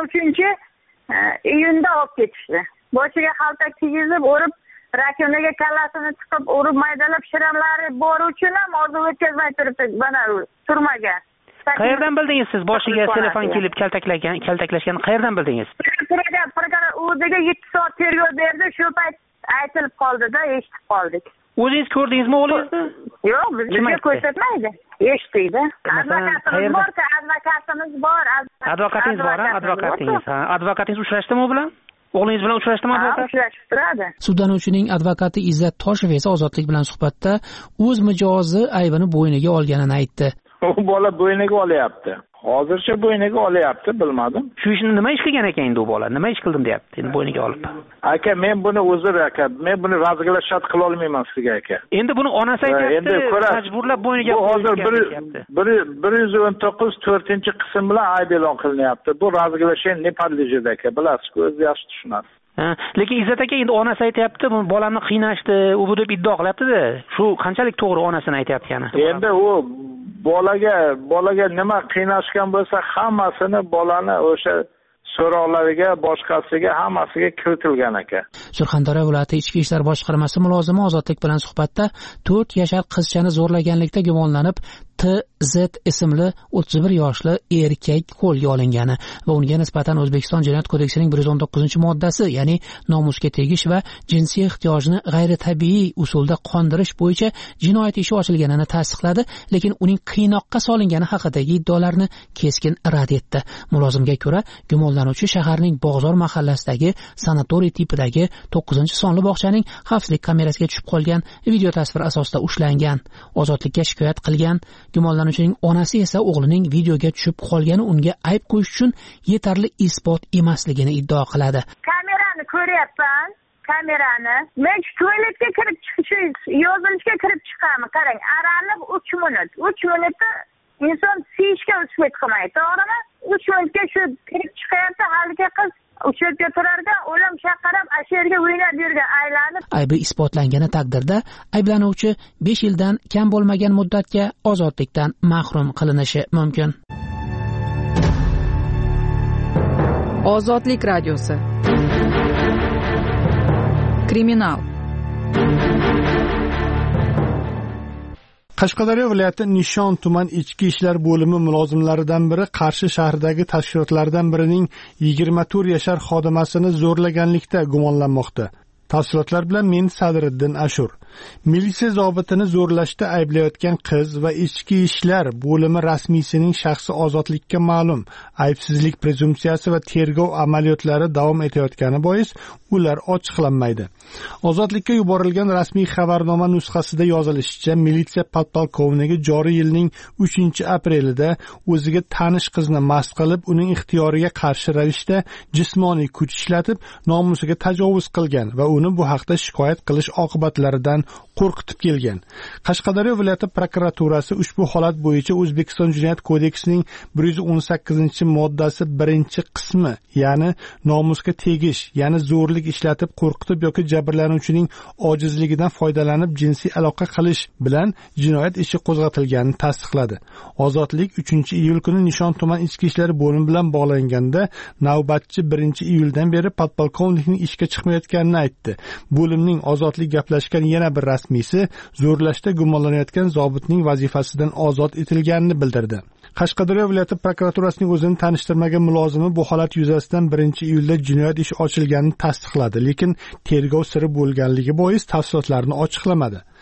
23-iyunda olib ketishdi. Boshiga xalta kiygizib, o'rib, rakuniga kallasini chiqib, o'rib maydalab shirinlari bor uchun ham orzu o'tkazmay turibdi, mana turmaga. Qayerdan bildingiz siz boshiga telefon kelib kaltaklashgan? Qayerdan bildingiz? O'ziga 7 soat tergov berdi, shu payt aytilib qoldi-da, eshitib qoldik. O'zingiz ko'rdingizmi o'g'lingizni? Yo'q, bizga ko'rsatmaydi. Eshitdi. Advokatimiz bor. Advokatingiz bor, advokatingiz. Advokatingiz uchrashdimi u bilan? O'g'lingiz bilan uchrashdimi advokat? Uchrashib turadi. Sudlanuvchining advokati Izzat Toshev esa Ozodlik bilan suhbatda o'z mijozi aybini bo'yniga olganini aytdi. U bola bo'yniga olyapti. Hozircha bo'yniga olyapti, bilmadim. Shu ishni nima ish qilgan ekan endi u bola? Nima ish qildim deyapti, endi bo'yniga olib. Aka, men buni men buni razglashat qila olmayman sizga aka. Endi buni onasi aytayapti, majburlab bo'yniga qo'yishgan deyapti. 114-qism bilan ayb e'lon qilinyapti. Bu razglashat ne podlejida aka, bilasiz-ku, o'zingiz yaxshi tushunasiz. Lekin Izzat aka endi onasi aytayapti, bu bolamni qiynashdi, u bu deb iddao qilyapti-da. Shu qanchalik to'g'ri onasini aytayotgani? Endi u bolaga nima qiynashgan bo'lsa, hammasini bolani o'sha so'roqlariga, boshqasiga, hammasiga kiritilgan aka. Surxondaryo viloyati Ichki ishlar boshqarmasi mulozimi Ozodlik bilan suhbatda 4 yashar qizchani zo'rlaganlikda gumonlanib T.Z. ismli 31 yoshli erkak qo'lga olingani va unga nisbatan O'zbekiston Jinoyat kodeksining 119-moddasi, ya'ni nomusga tegish va jinsiy ehtiyojni g'ayritabiiy usulda qondirish bo'yicha jinoyat ishi ochilganini tasdiqladi, lekin uning qiynoqqa solingani haqidagi iddaolarni keskin rad etdi. Mulozimga ko'ra, gumonlanuvchi shaharning Bog'zor mahallasidagi sanatoriy tipidagi 9-sonli bog'chaning xavfsizlik kamerasiga tushib qolgan video tasvir asosida ushlangan. Ozodlikka shikoyat qilgan gumonlanuvchining onasi esa o'g'lining videoga tushib qolgani unga ayb qo'yish uchun yetarli isbot emasligini iddao qiladi. Kamerani ko'ryapman, kamerani. Men tualetga kirib chiqish, yozilishga kirib chiqaman. Qarang, aranib 3 minut. 3 minutda inson siyishga uspet qilmaydi, to'g'rimi? 3 minutga shu kirib chiqayapti, haligi qiz uchayotgan turarda o'lim chaqirib asherga o'ynab yurgan, aylanib. Aybi isbotlangani taqdirda ayblanuvchi 5 yildan kam bo'lmagan muddatga ozodlikdan mahrum qilinishi mumkin. Ozodlik radiosi. Kriminal. Qashqadaryo viloyati Nishon tuman ichki ishlar bo'limi mulozimlaridan biri Qarshi shahridagi tashkilotlardan birining 24 yashar xodimasini zo'rlaganlikda gumonlanmoqda. Tafsilotlar bilan men Sadriddin Ashur. Militsiya zobitini zo'rlashda ayblayotgan qiz va ichki ishlar bo'limi rasmiysining shaxsi ozodlikka ma'lum. Aybsizlik prezumpsiyasi va tergov amaliyotlari davom etayotgani bois ular ochiqlanmaydi. Ozodlikka yuborilgan rasmiy xabarnoma nusxasida yozilishicha, militsiya podpolkovnigi joriy yilning 3-aprelida o'ziga tanish qizni mast qilib, uning ixtiyoriga qarshi ravishda jismoniy kuch ishlatib, nomusiga tajovuz qilgan va uni bu haqda shikoyat qilish oqibatlaridan qo'rqitib kelgan. Qashqadaryo viloyati prokuraturasi ushbu holat bo'yicha O'zbekiston Jinoyat kodeksining 118-moddasi 1-qismi, ya'ni nomusga tegish, ya'ni zo'rlik ishlatib qo'rqitib yoki jabrlanuvchining ojizligidan foydalanib jinsiy aloqa qilish bilan jinoyat ishi qo'zg'atilganini tasdiqladi. Ozodlik 3-iyul kuni Nishon tuman ichki ishlar bo'limi bilan bog'langanda navbatchi 1-iyuldan beri podpolkovnikning ishga chiqmayotganini aytdi. Bo'limning Ozodlik gaplashgan yana bir rasmiysi zo'rlashda gumonlanayotgan zobitning vazifasidan ozod etilganini bildirdi. Qashqadaryo viloyati prokuraturasining o'zini tanishtirmagan mulozimi bu holat yuzasidan 1-iyulda jinoyat ishi ochilganini tasdiqladi, lekin tergov siri bo'lganligi bois tafsilotlarni ochiqlamadi.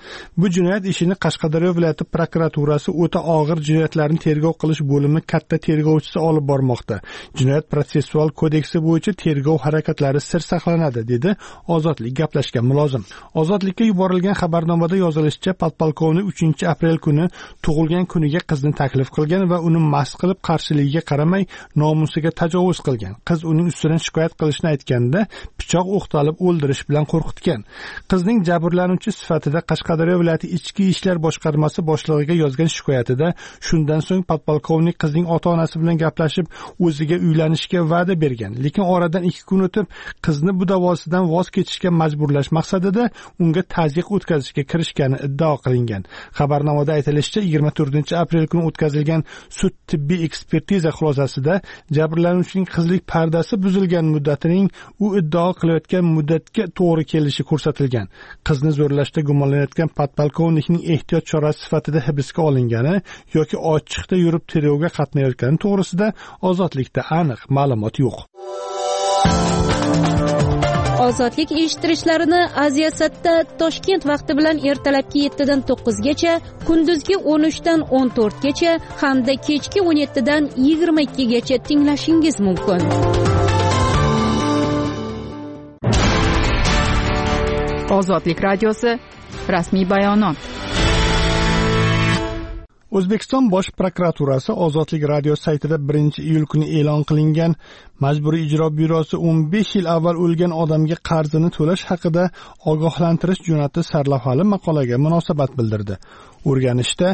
Bu jinoyat ishini Qashqadaryo viloyati prokuraturasi o'ta og'ir jinoyatlarni tergov qilish bo'limi katta tergovchisi olib bormoqda. Jinoyat protsessual kodeksi bo'yicha tergov harakatlari sir saqlanadi, dedi Ozodlik gaplashgan mulozim. Ozodlikka yuborilgan xabarnomada yozilishicha, podpolkovnik 3-aprel kuni tug'ilgan kuniga qizni taklif qilgan va uni mast qilib qarshiligiga qaramay nomusiga tajovuz qilgan. Qiz uning ustidan shikoyat qilishni aytganda pichoq o'qtalib o'ldirish bilan qo'rqitgan. Qizning jabrlanuvchi sifatida Qashqadaryo viloyati ichki ishlar boshqarmasi boshlig'iga yozgan shikoyatida shundan so'ng podpolkovnik qizning ota-onasi bilan gaplashib, o'ziga uylanishga va'da bergan, lekin oradan 2 kun o'tib qizni bu davosidan voz kechishga majburlash maqsadida unga tazyiq o'tkazishga kirishgani iddao qilingan. Xabarnomada aytilishicha, 24-aprel kuni o'tkazilgan sud tibbiy ekspertiza xulosasida jabrlanuvchining qizlik pardasi buzilgan muddatining u iddao qilayotgan muddatga to'g'ri kelishi ko'rsatilgan. Qizni zo'rlashda gumonlanayotgan podpolkovnikning ehtiyot chorasi sifatida hibsga olingani yoki ochiqda yurib tergovga qatnayotgani to'g'risida Ozodlikda aniq ma'lumot yo'q. Ozodlik eshittirishlarini Aziyasatda Toshkent vaqti bilan ertalabki 7 dan 9 gacha, kunduzgi 13 dan 14 gacha hamda kechki 17 dan 22 gacha tinglashingiz mumkin. Ozodlik radiosi rasmiy bayonot. O'zbekiston Bosh prokuraturasi Ozodlik radio saytida 1-iyul kuni e'lon qilingan Majburiy ijro byurosi 15 yil avval o'lgan odamga qarzini to'lash haqida ogohlantirish jo'natdi sarlavhali maqolaga munosabat bildirdi. O'rganishda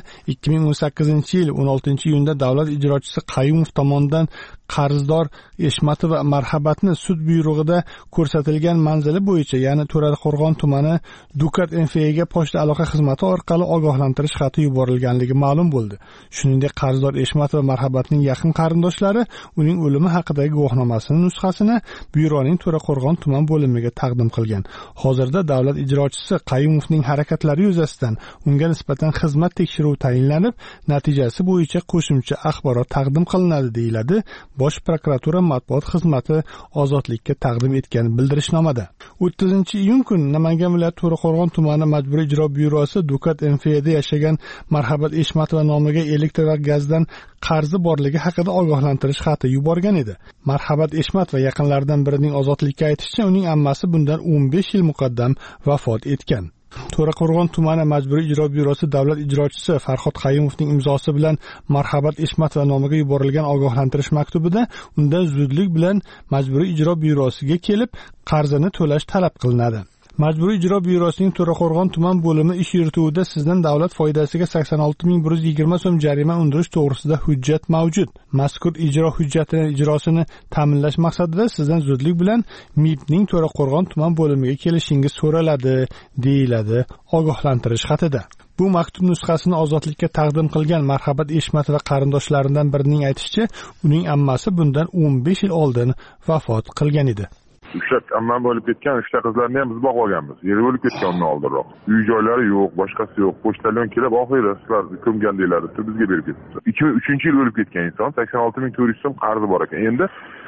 2018-yil 16-iyunda davlat ijrochisi Qayumov tomonidan qarzdor Eshmatova Marhabatni sud buyrug'ida ko'rsatilgan manzili bo'yicha, ya'ni To'raqo'rg'on tumani Dukat MFAga pochta aloqa xizmati orqali ogohlantirish xati yuborilganligi ma'lum bo'ldi. Shuningdek, qarzdor Eshmatova Marhabatning yaqin qarindoshlari uning o'limi haqidagi guvohnomasining nusxasini byuroning To'raqo'rg'on tuman bo'limiga taqdim qilgan. Hozirda davlat ijrochisi Qayumovning harakatlari yuzasidan unga nisbatan xizmat tekshiruvi tayinlanib, natijasi bo'yicha qo'shimcha axborot taqdim qilinadi, deyiladi Bosh prokuratura matbuot xizmati Ozodlikka taqdim etgan bildirishnomada. 30-iyun kuni Namangan viloyati To'raqo'rg'on tumani Majburiy ijro byurosi Dukat MFAda yashagan Marhabat Eshmatova nomiga elektr va gazdan qarzi borligi haqida ogohlantirish xati yuborgan edi. Marhabat Eshmatova yaqinlaridan birining Ozodlikka aytishicha, uning ammasi bundan 15 yil muqaddam vafot etgan. To'raqo'rg'on tumani Majburiy ijro byurosi davlat ijrochisi Farhod Qayumovning imzosi bilan Marhabat Eshmatova nomiga yuborilgan ogohlantirish maktubida undan zudlik bilan Majburiy ijro byurosiga kelib qarzini to'lash talab qilinadi. Majburiy ijro byurosining To'raqo'rg'on tuman bo'limi ish yurituvida sizdan davlat foydasiga 86.120 so'm jarima undirish to'g'risida hujjat mavjud. Mazkur ijro hujjatining ijrosini ta'minlash maqsadida sizdan zudlik bilan MIBning To'raqo'rg'on tuman bo'limiga kelishingiz so'raladi, deyiladi ogohlantirish xatida. Bu maktub nusxasini Ozodlikka taqdim qilgan Marhabat Eshmatova qarindoshlaridan birining aytishicha, uning ammasi bundan 15 yil oldin vafot qilgan edi. Ammam o'lib ketgan 3 ta qizlarni ham biz boqib olganmiz. Yeri o'lib ketgan undan oldinroq. Uy joylari yo'q, boshqasi yo'q. Pochtalyon kelib oxirida sizlar ko'mgandinglar deb bizga berib ketdi. 2003-yil o'lib ketgan inson 86.400 so'm qarzi bor ekan. Endi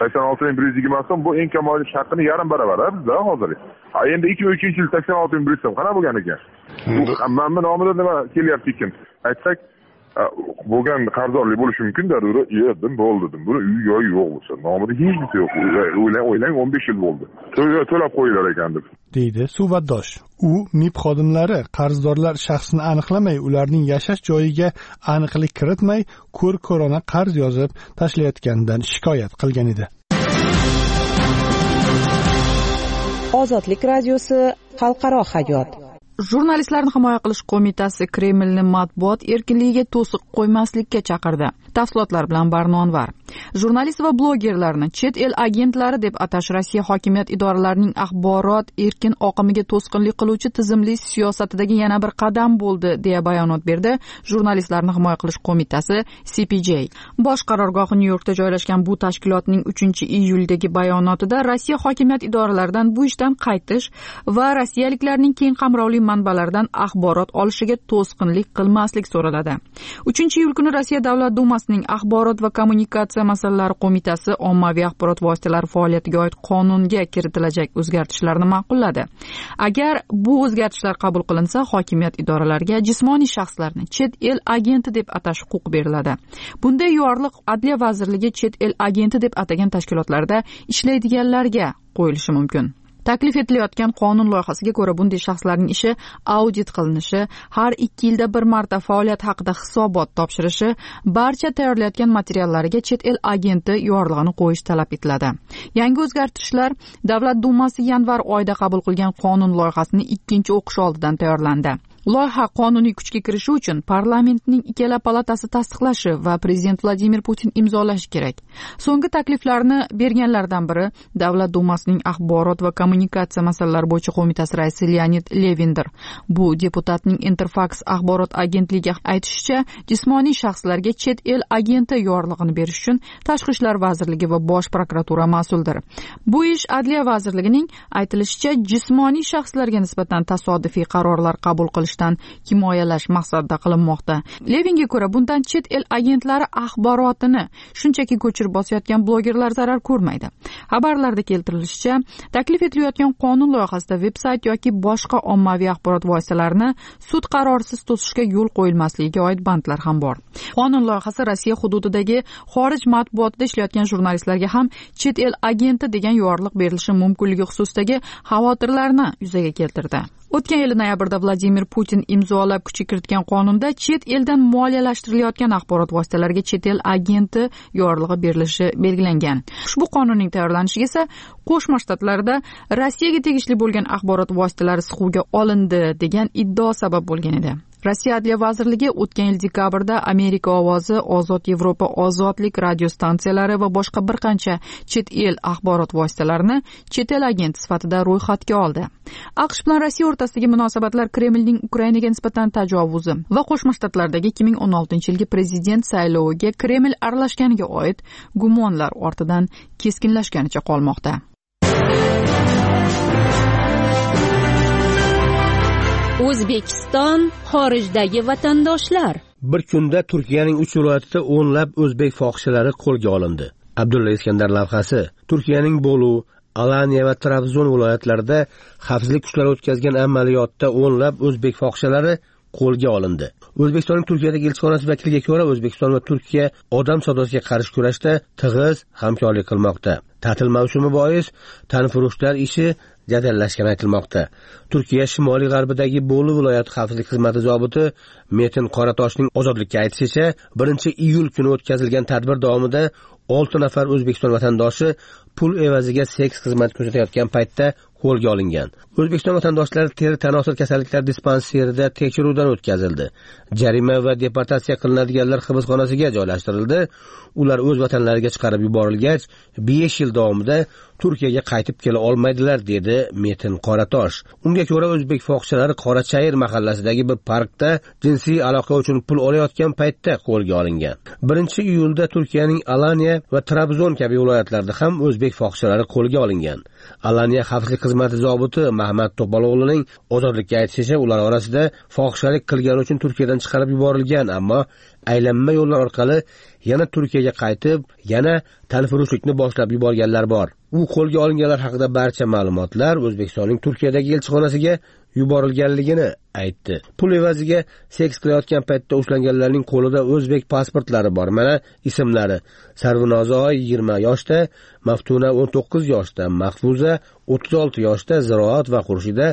86.120 so'm bu eng kam oylik haqini yarim baravar bizda hozir. Endi 2003-yil 86.100 so'm qana bo'lgan ekan. Ammamni nomida nima kelyapti ekan? Aytsak bo'lgan qarzdorlik bo'lishi mumkin-da, yedim bo'ldim. Buni uy yo'q bo'lsa, nomida hech narsa yo'q. O'ylang 15 yil bo'ldi. To'lab qo'ydilar ekan deb, deydi suhbatdosh. U MIB xodimlari qarzdorlar shaxsini aniqlamay, ularning yashash joyiga aniqlik kiritmay, ko'rona qarz yozib tashlayotganidan shikoyat qilgan edi. Ozodlik radiosi xalqaro hayot. Jurnalistlarni himoya qilish qo'mitasi Kremlni matbuot erkinligiga to'siq qo'ymaslikka chaqirdi. Tafsilotlar bilan Barnonvar. Jurnalist va blogerlarni chet el agentlari deb atash Rossiya hokimiyat idoralarining axborot erkin oqimiga to'sqinlik qiluvchi tizimli siyosatidagi yana bir qadam bo'ldi, deya bayonot berdi Jurnalistlarni himoya qilish qo'mitasi CPJ. Bosh qarorgohi Nyu-Yorkda joylashgan bu tashkilotning 3-iyuldagi bayonotida Rossiya hokimiyat idoralaridan bu ishdan qaytish va rossiyaliklarning keng qamrovli manbalardan axborot olishiga to'sqinlik qilmaslik so'raladi. 3-iyul kuni Rossiya Davlat dumasining Axborot va kommunikatsiya masalalari qo'mitasi ommaviy axborot vositalari faoliyatiga oid qonunga kiritilajak o'zgartishlarni ma'qulladi. Agar bu o'zgartishlar qabul qilinsa, hokimiyat idoralariga jismoniy shaxslarni chet el agenti deb atash huquqi beriladi. Bunday yorliq Adliya vazirligi chet el agenti deb atagan tashkilotlarda ishlaydiganlarga qo'yilishi mumkin. Taklif etilayotgan qonun loyihasiga ko'ra bunday shaxslarning ishi audit qilinishi, har 2 yilda bir marta faoliyat haqida hisobot topshirishi, barcha tayyorlayotgan materiallariga chet el agenti yorlig'ini qo'yish talab etiladi. Yangi o'zgartirishlar Davlat dumasi yanvar oyida qabul qilgan qonun loyihasini 2-o'qish oldidan tayyorlandi. Loyiha qonuniy kuchga kirishi uchun parlamentning ikkala palatasi tasdiqlashi va prezident Vladimir Putin imzolashi kerak. So'nggi takliflarni berganlardan biri Davlat dumasining Axborot va kommunikatsiya masalalari bo'yicha qo'mitasi raisi Leonid Levindir. Bu deputatning Interfax axborot agentligiga aytishicha, jismoniy shaxslarga chet el agenti yorlig'ini berish uchun Tashqi ishlar vazirligi va Bosh prokuratura mas'uldir. Bu ish Adliya vazirligining aytilishicha jismoniy shaxslarga nisbatan tasodifiy qarorlar qabul qilish himoyalash maqsadida qilinmoqda. Levinga ko'ra, bundan chet el agentlari axborotini shunchaki ko'chirib bosayotgan blogerlar zarar ko'rmaydi. Xabarlarda keltirilishicha, taklif etilayotgan qonun loyihasida veb-sayt yoki boshqa ommaviy axborot vositalarini sud qarorisiz to'sishga yo'l qo'yilmasligiga oid bandlar ham bor. Qonun loyihasi Rossiya hududidagi xorij matbuotida ishlayotgan jurnalistlarga ham chet el agenti degan yorliq berilishi mumkinligi xususidagi xavotirlarni yuzaga keltirdi. O'tgan yil noyabrda Vladimir Putin imzolab kuchga kiritgan qonunda chet eldan moliyalashtirilgan axborot vositalariga chet el agenti yorlig'i berilishi belgilangan. Ushbu qonunning tayyorlanishiga esa Qo'shma Shtatlarda Rossiyaga tegishli bo'lgan axborot vositalari siquvga olindi degan iddao sabab bo'lgan edi. Rossiya Adliya vazirligi o'tgan yil dekabrda Amerika ovozi, Ozod Yevropa, Ozodlik radio stansiyalari va boshqa bir qancha chet el axborot vositalarini chet el agenti sifatida ro'yxatga oldi. AQSh bilan Rossiya o'rtasidagi munosabatlar Kremlning Ukrainaga nisbatan tajovuzi va Qo'shma Shtatlardagi 2016-yilgi prezident sayloviga Kreml aralashganiga oid gumonlar ortidan keskinlashganicha qolmoqda. O'zbekiston xorijdagi vatandoshlar. Bir kunda Turkiyaning 3 viloyatida o'nlab o'zbek fohishalari qo'lga olindi. Abdulla Iskandar lavhasi. Turkiyaning Bolu, Alanya va Trabzon viloyatlarida xavfsizlik kuchlari o'tkazgan amaliyotda o'nlab o'zbek fohishalari qo'lga olindi. O'zbekistonning Turkiyadagi elchixonasi vakiliga ko'ra, O'zbekiston va Turkiya odam savdosiga qarshi kurashda tig'iz hamkorlik qilmoqda. Ta'til mavsumi bois tanfurushlar ishi jadallashgani aytilmoqda. Turkiya shimoliy g'arbidagi Bolu viloyati xavfsizlik xizmati zobiti Metin Qoratoshning ozodlikka aytishicha, 1-iyul kuni o'tkazilgan tadbir davomida 6 nafar O'zbekiston vatandoshi pul evaziga seks xizmat ko'rsatayotgan paytda qo'lga olingan. O'zbekiston vatandoshlari teri tanosil kasalliklar dispanserida tekshiruvdan o'tkazildi. Jarima va deportatsiya qilinadiganlar hibsxonasiga joylashtirildi. Ular o'z vatanlariga chiqarib yuborilgach, 5 yil davomida Turkiyaga qaytib kela olmaydilar, dedi Metin Qoratosh. Unga ko'ra, o'zbek fohishalari Qorachayir mahallasidagi bir parkda jinsiy aloqa uchun pul olayotgan paytda qo'lga olingan. 1-iyulda Turkiyaning Alanya va Trabzon kabi viloyatlarda ham o'zbek fohishalari qo'lga olingan. Alanya xavfsizlik xizmati zobiti Mahmad Topaloğlu'ning ozodlikka aytishicha, ular orasida fohishalik qilgani uchun Turkiyadan chiqarib yuborilgan, ammo aylanma yo'llar orqali yana Turkiyaga qaytib, yana tanfurushlikni boshlab yuborganlar bor. U qo'lga olinganlar haqida barcha ma'lumotlar O'zbekistonning Turkiyadagi elchixonasiga yuborilganligini aytdi. Pul evaziga seks qilayotgan paytda ushlanganlarning qo'lida o'zbek pasportlari bor. Mana ismlari: Sarvinozoy 20 yoshda, Maftuna 19 yoshda, Mahfuza 36 yoshda, Ziroat va Xurshida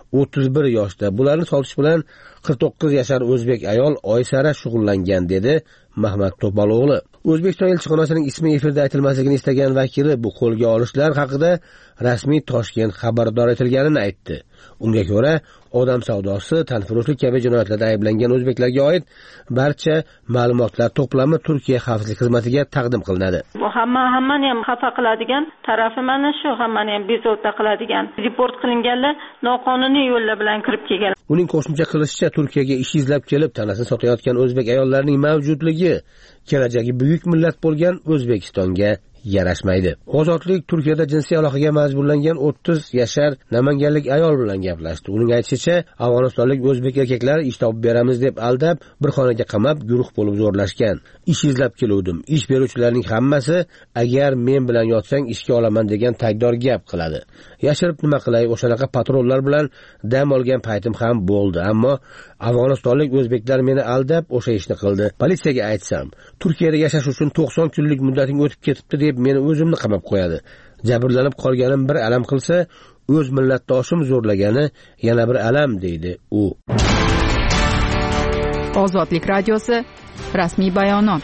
31 yoshda. Bularni sotish bilan 49 yashar o'zbek ayol Oysara shug'ullangan, dedi Mahmad Topaloğlu. O'zbekiston elchixonasining ismi efirda aytilmasligini istagan vakili bu qo'lga olishlar haqida rasmiy Toshkent xabardor etilganini aytdi. Unga ko'ra, odam savdosi, tanfurushlik kabi jinoyatlarda ayblangan o'zbeklarga oid barcha ma'lumotlar to'plami Turkiya xavfsizlik xizmatiga taqdim qilinadi. Bu hammani ham xafa qiladigan tarafi mana shu, hammani ham bezovta qiladigan. Report qilinganlar noqonuniy yo'llar bilan kirib kelgan. Uning qo'shimcha qilishicha, Turkiyaga ish izlab kelib tanasini sotayotgan o'zbek ayollarining mavjudligi kelajagi buyuk millat bo'lgan O'zbekistonga yarashmaydi. Ozodlik Turkiyada jinsiy aloqaga majburlangan 30 yashar namanganlik ayol bilan gaplashdi. Uning aytishicha, afg'onistonlik o'zbek erkaklar ish topib beramiz deb aldab, bir xonaga qamab, guruh bo'lib zo'rlashgan. Ish izlab keluvdim. Ish beruvchilarning hammasi agar men bilan yotsang ishga olaman degan tagdor gap qiladi. Yashirib nima qilay, o'shanaqa patrollar bilan dam olgan paytim ham bo'ldi, ammo afg'onistonlik o'zbeklar meni aldab o'sha ishni qildi. Politsiyaga aytsam, Turkiyada yashash uchun 90 kunlik muddating o'tib ketibdi deb meni o'zimni qamab qo'yadi. Jabrlanib qolganim bir alam qilsa, o'z millatdoshim zo'rlagani yana bir alam, deydi u. Ozodlik radiosi rasmiy bayonot.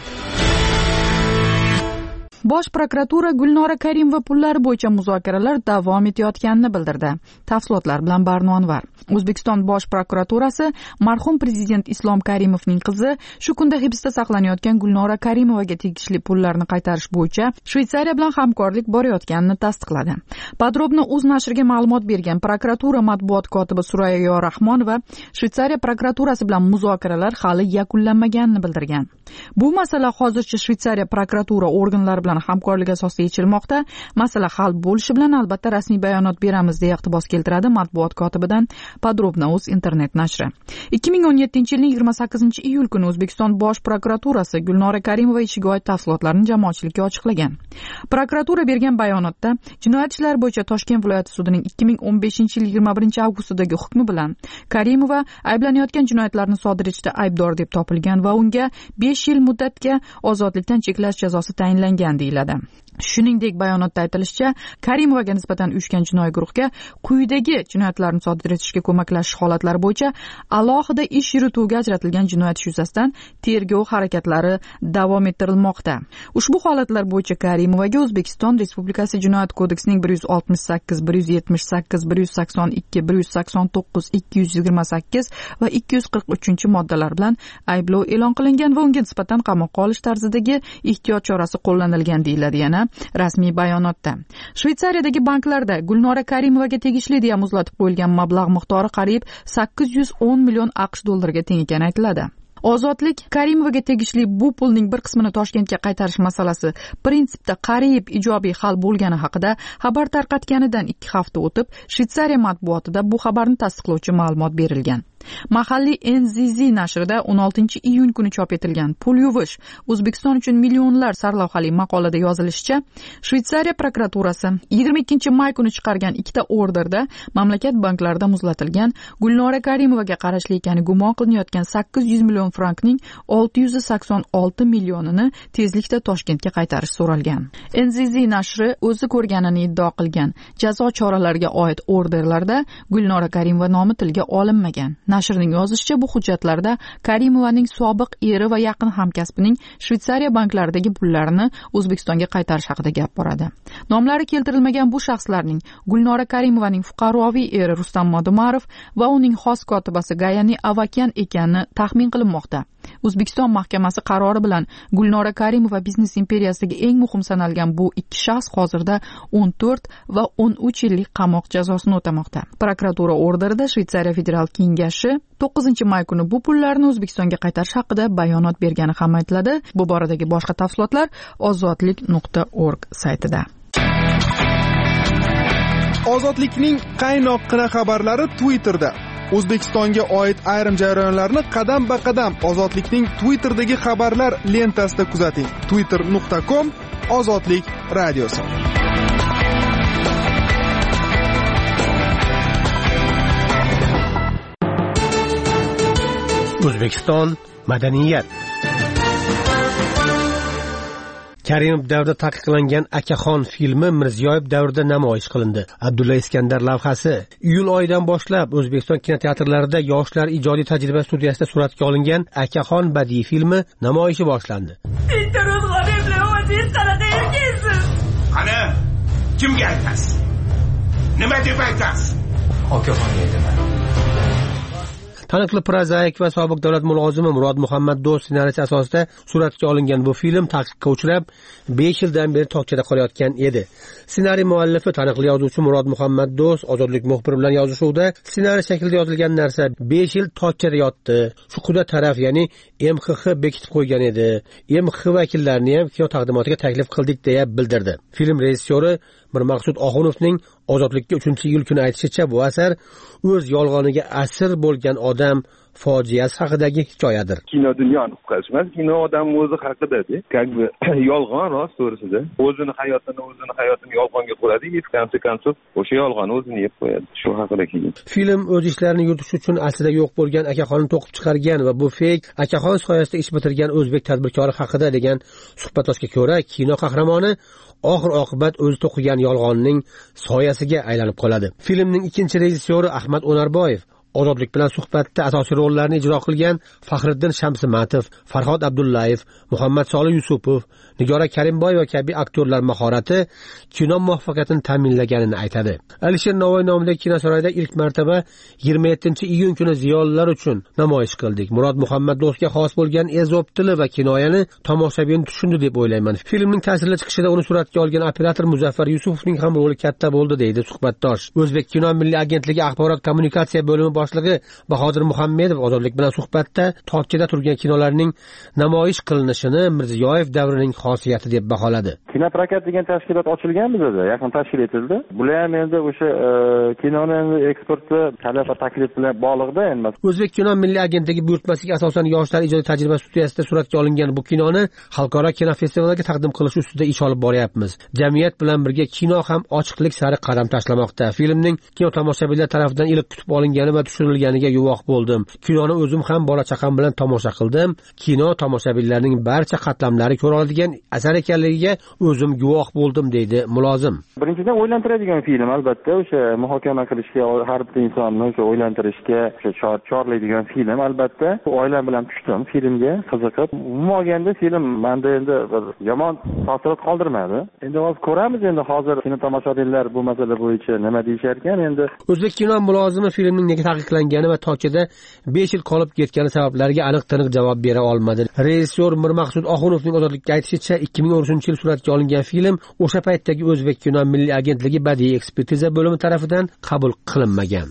Bosh prokuratura Gulnora Karimova pullari bo'yicha muzokaralar davom etayotganini bildirdi. Tafsilotlar bilan Barno Anvar. O'zbekiston Bosh prokuraturasi marhum prezident Islom Karimovning qizi shu kunda hibsda saqlanayotgan Gulnora Karimovaga tegishli pullarni qaytarish bo'yicha Shveysariya bilan hamkorlik borayotganini tasdiqladi. Podrobno o'z nashriga ma'lumot bergan prokuratura matbuot kotibi Surayyo Rahmonova Shveysariya prokuraturasi bilan muzokaralar hali yakunlanmaganini bildirgan. Bu masala hozircha Shveysariya prokuratura organlari bilan hamkorlik asosida yechilmoqda. Masala hal bo'lishi bilan albatta rasmiy bayonot beramiz deya iqtibos keltiradi matbuot kotibidan Podrobno o'z internet nashri. 2017-yilning 28-iyul kuni O'zbekiston Bosh prokuraturasi Gulnora Karimova ishiga oid tafsilotlarni jamoatchilikka ochiqlagan. Prokuratura bergan bayonotda jinoyat ishlari bo'yicha Toshkent viloyati sudining 2015-yil 21-avgustdagi hukmi bilan Karimova ayblanayotgan jinoyatlarni sodir etishda aybdor deb topilgan va unga 5 yil muddatga ozodlikdan cheklash jazosi tayinlangan deyiladi. Shuningdek, bayonotda aytilishicha, Karimovaga nisbatan uyushgan jinoiy guruhga quyidagi jinoyatlarni sodir etishga ko'maklashish holatlari bo'yicha alohida ish yurituvga ajratilgan jinoyat ishi yuzasidan tergov harakatlari davom ettirilmoqda. Ushbu holatlar bo'yicha Karimovaga O'zbekiston Respublikasi Jinoyat kodeksining 168, 178, 182, 189, 228 va 243-moddalar bilan ayblov e'lon qilingan va unga nisbatan qamoqqa olish tarzidagi ehtiyot chorasi qo'llanilgan deyiladi yana rasmiy bayonotda. Shveysariyadagi banklarda Gulnora Karimovaga tegishli deya muzlatib qo'yilgan mablag' miqdori qariyb 810 million AQSh dollariga teng ekani aytiladi. Ozodlik Karimovaga tegishli bu pulning bir qismini Toshkentga qaytarish masalasi prinsipda qariyb ijobiy hal bo'lgani haqida xabar tarqatganidan 2 hafta o'tib, Shveysariya matbuotida bu xabarni tasdiqlovchi ma'lumot berilgan. Mahalliy NZZ nashrida 16-iyun kuni chop etilgan Pul yuvish O'zbekiston uchun millionlar sarlavhali maqolada yozilishicha, Shveysariya prokuraturasi 22-may kuni chiqargan 2 ta orderda mamlakat banklarida muzlatilgan Gulnora Karimovaga qarashli ekani gumon qilinayotgan 800 million frankning 686 millionini tezlikda Toshkentga qaytarish so'ralgan. NZZ nashri o'zi ko'rganini iddao qilgan jazo choralariga oid orderlarda Gulnora Karimova nomi tilga olinmagan. Nashrning yozishicha, bu hujjatlarda Karimovaning sobiq eri va yaqin hamkasbining Shveysariya banklaridagi pullarini O'zbekistonga qaytarish haqida gap boradi. Nomlari keltirilmagan bu shaxslarning Gulnora Karimovaning fuqaroviy eri Rustam Madumarov va uning xos kotibasi Gayani Avakyan ekani taxmin qilinmoqda. O'zbekiston mahkamasi qarori bilan Gulnora Karimova biznes imperiyasidagi eng muhim sanalgan bu ikki shaxs hozirda 14 va 13 yillik qamoq jazosini o'tamoqda. Prokuratura orderida Shveysariya federal kengashi 9-may kuni bu pullarni O'zbekistonga qaytarish haqida bayonot bergani ham aytiladi. Bu boradagi boshqa tafsilotlar ozodlik.org saytida. Ozodlikning qaynoqqina xabarlari Twitterda. O'zbekistonga oid ayrim jarayonlarni qadam-ba-qadam Ozodlikning Twitter'dagi xabarlar lentasida kuzating. twitter.com/ozodlik radiosi. O'zbekiston madaniyat. Karimov davrida taqiqlangan Akaxon filmi Mirziyoyev davrida namoyish qilindi. Abdulla Iskandar lavhasi iyul oyidan boshlab O'zbekiston kinoteatrlarida yoshlar ijodiy tajriba studiyasida suratga olingan Akaxon badiiy filmi namoyishi boshlandi. Qani, kimga aytasiz? Nima deb aytasiz? Akaxon deyman. taniqli prozaik va sobiq davlat mulozimi Murod Muhammad Do'st ssenariysi asosida suratga olingan bu film taqiqqa uchrab 5 yildan beri tokchada qolayotgan edi. Ssenariy muallifi taniqli yozuvchi Murod Muhammad Do'st ozodlik muxbiri bilan yozishuvda ssenariy shaklida yozilgan narsa 5 yil tokchada yotdi. Shu quda taraf, ya'ni MXX bekitib qo'ygan edi. MXX vakillarini ham kino taqdimotiga taklif qildik deya bildirdi. Film rejissyori Mirmaqsud Oxunovning ozodlikka 3-iyul kuni aytishicha, bu asar o'z yolg'oniga asir bo'lgan odam fojiasi haqidagi hikoyadir. Kino dunyoni qutqarish emas, kino odam o'zi haqida-da. Как-бы yolg'on rost to'g'risida. O'zini hayotini yolg'onga qo'yadi, в конце концов o'sha yolg'on o'zini yeb qo'yadi. Shu haqida keyin. Film o'z ishlarini yuritish uchun aslida yo'q bo'lgan akaxonni to'qib chiqargan va bu feyk akaxon soyasida ish bitirgan o'zbek tadbirkori haqida degan suhbatdoshga ko'ra, kino qahramoni oxir oqibat o'zi to'qigan yolg'onning soyasiga aylanib qoladi. Filmning ikkinchi rejissyori Ahmad Onarboyev ozodlik bilan suhbatda asosiy rollarni ijro qilgan Faxriddin Shamsimatov, Farhod Abdullayev, Muhammad Solih Yusupov, Nigora Karimboyeva kabi aktyorlar mahorati kino muvaffaqiyatini ta'minlaganini aytadi. Alisher Navoiy nomidagi kinosaroyda ilk marotaba 27-iyun kuni ziyolilar uchun namoyish qildik. Murod Muhammad Do'stga xos bo'lgan ezob tili va kinoyani tomoshabin tushundi deb o'ylayman. Filmning ta'sirli chiqishida uni suratga olgan operator Muzaffar Yusufovning ham roli katta bo'ldi, deydi suhbatdosh. O'zbek kino milliy agentligi axborot kommunikatsiya bo'limi boshlig'i Bahodir Muhammedov ozodlik bilan suhbatda tokchada turgan kinolarning namoyish qilinishini Mirziyoyev davrining xosiyati deb baholadi. Kinoprokat degan tashkilot ochilgan bizda, yaqin tashkil etildi. Bular ham endi o'sha kinoni eksporti talab va taklif bilan bog'liqda endi. O'zbek kino milliy agentligi buyurtmasiga asosan yoshlar ijodiy tajriba studiyasida suratga olingan bu kinoni xalqaro kino festivaliga taqdim qilish ustida ish olib boryapmiz. Jamiyat bilan birga kino ham ochiqlik sari qadam tashlamoqda. Filmning kino tomoshabinlar tomonidan iliq kutib olingani va tushirilganiga guvoh bo'ldim. Kinoni o'zim ham bola chaqam bilan tomosha qildim. Kino tomoshabinlarning barcha qatlamlari ko'ra oladigan asar ekanligiga o'zim guvoh bo'ldim, deydi mulozim. Birinchidan o'ylantiradigan film, albatta o'sha muhokama qilishga, har bir insonni o'sha o'ylantirishga, o'sha chorlaydigan film. Albatta oilam bilan tushdim filmga, qiziqib. Umuman olganda film menda endi yomon taassurot qoldirmadi. Endi hozir ko'ramiz, endi hozir kino tomoshabinlar bu masala bo'yicha nima deyishar ekan. Endi o'zbek kino mulozimi filmning nega taqiqlangani va tokchada 5 yil qolib ketgani sabablariga aniq-tiniq javob bera olmadi. Rejissyor Mirmaqsud Oxunovning ozodlikka aytishicha, 2013-yil suratga olingan film o'sha paytdagi O'zbek kino milliy agentligi badiiy ekspertiza bo'limi tomonidan qabul qilinmagan.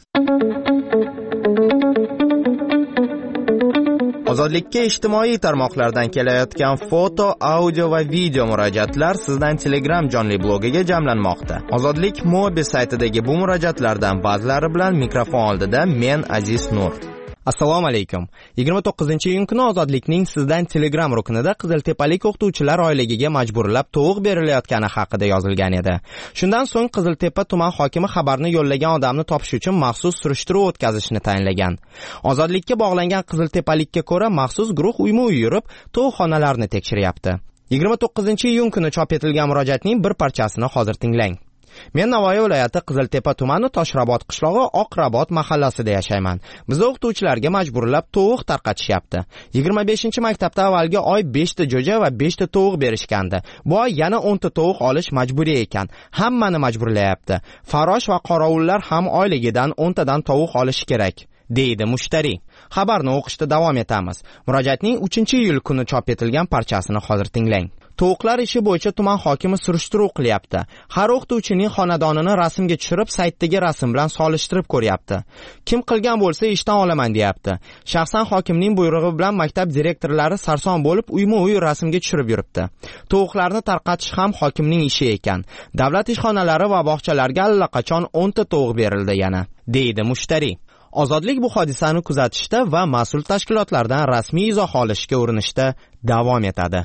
Ozodlikka ijtimoiy tarmoqlardan kelayotgan foto, audio va video murojaatlar sizdan Telegram jonli blogiga jamlanmoqda. Ozodlik mobil saytidagi bu murojaatlardan ba'zilari bilan mikrofon oldida men Aziz Nur. Assalomu alaykum. 29-iyun kuni Ozodlikning sizdan Telegram ruknida Qiziltepalik o'qituvchilar oyligiga majburlab tovuq berilayotgani haqida yozilgan edi. Shundan so'ng Qiziltepa tuman hokimi xabarni yo'llagan odamni topish uchun maxsus surishtiruv o'tkazishni tayinlagan. Ozodlikka bog'langan Qiziltepalikka ko'ra maxsus guruh uyma-uy yurib, tovuqxonalarni tekshiryapti. 29-iyun kuni chop etilgan murojaatning bir parchasini hozir tinglang. Men Navoiy viloyati Qiziltepa tumani Toshrabot qishlog'i Oqrabot mahallasida yashayman. Bizda o'qituvchilarga majburlab tovuq tarqatishyapti. 25-maktabda avvalgi oy 5 ta jo'ja va 5 ta tovuq berishgandi. Bu oy yana 10 ta tovuq olish majburiy ekan. Hammani majburlayapti. Farosh va qorovullar ham oyligidan 10 tadan tovuq olishi kerak, deydi mushtari. Xabarni o'qishda davom etamiz. Murojaatning 3-iyul kuni chop etilgan parchasini hozir tinglang. Tovuqlar ishi bo'yicha tuman hokimi surishtiruv qilyapti. Har o'qituvchining xonadonini rasmga tushirib, saytdagi rasm bilan solishtirib ko'ryapti. Kim qilgan bo'lsa ishdan olaman deyapti. Shaxsan hokimning buyrug'i bilan maktab direktorlari sarson bo'lib, uyma-uy rasmga tushirib yuribdi. Tovuqlarni tarqatish ham hokimning ishi ekan. Davlat ishxonalari va bog'chalarga allaqachon 10 ta tovuq berildi yana, deydi mushtari. Ozodlik bu hodisani kuzatishda va mas'ul tashkilotlardan rasmiy izoh olishga urinishda davom etadi.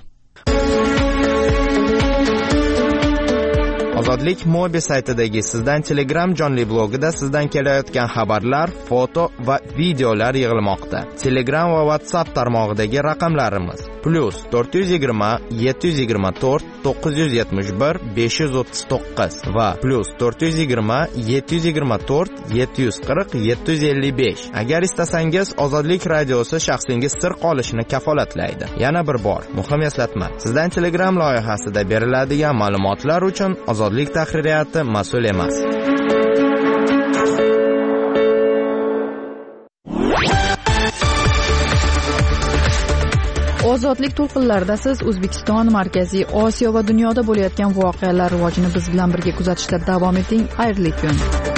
Ozodlik mobil saytidagi sizdan Telegram jonli blogida sizdan kelayotgan xabarlar, foto va videolar yig'ilmoqda. Telegram va WhatsApp tarmog'idagi raqamlarimiz +420 724 971 539 va +420 724 740 755. Agar istasangiz, Ozodlik radiosi shaxsingiz sir qolishini kafolatlaydi. Yana bir bor, muhim eslatma. Sizdan Telegram loyihasida beriladigan ma'lumotlar uchun Ozodlik tahririyati mas'ul emas. ozodlik to'lqinlarida siz O'zbekiston, Markaziy Osiyo va dunyoda bo'layotgan voqealar rivojini biz bilan birga kuzatishda davom eting. Xayrli kun.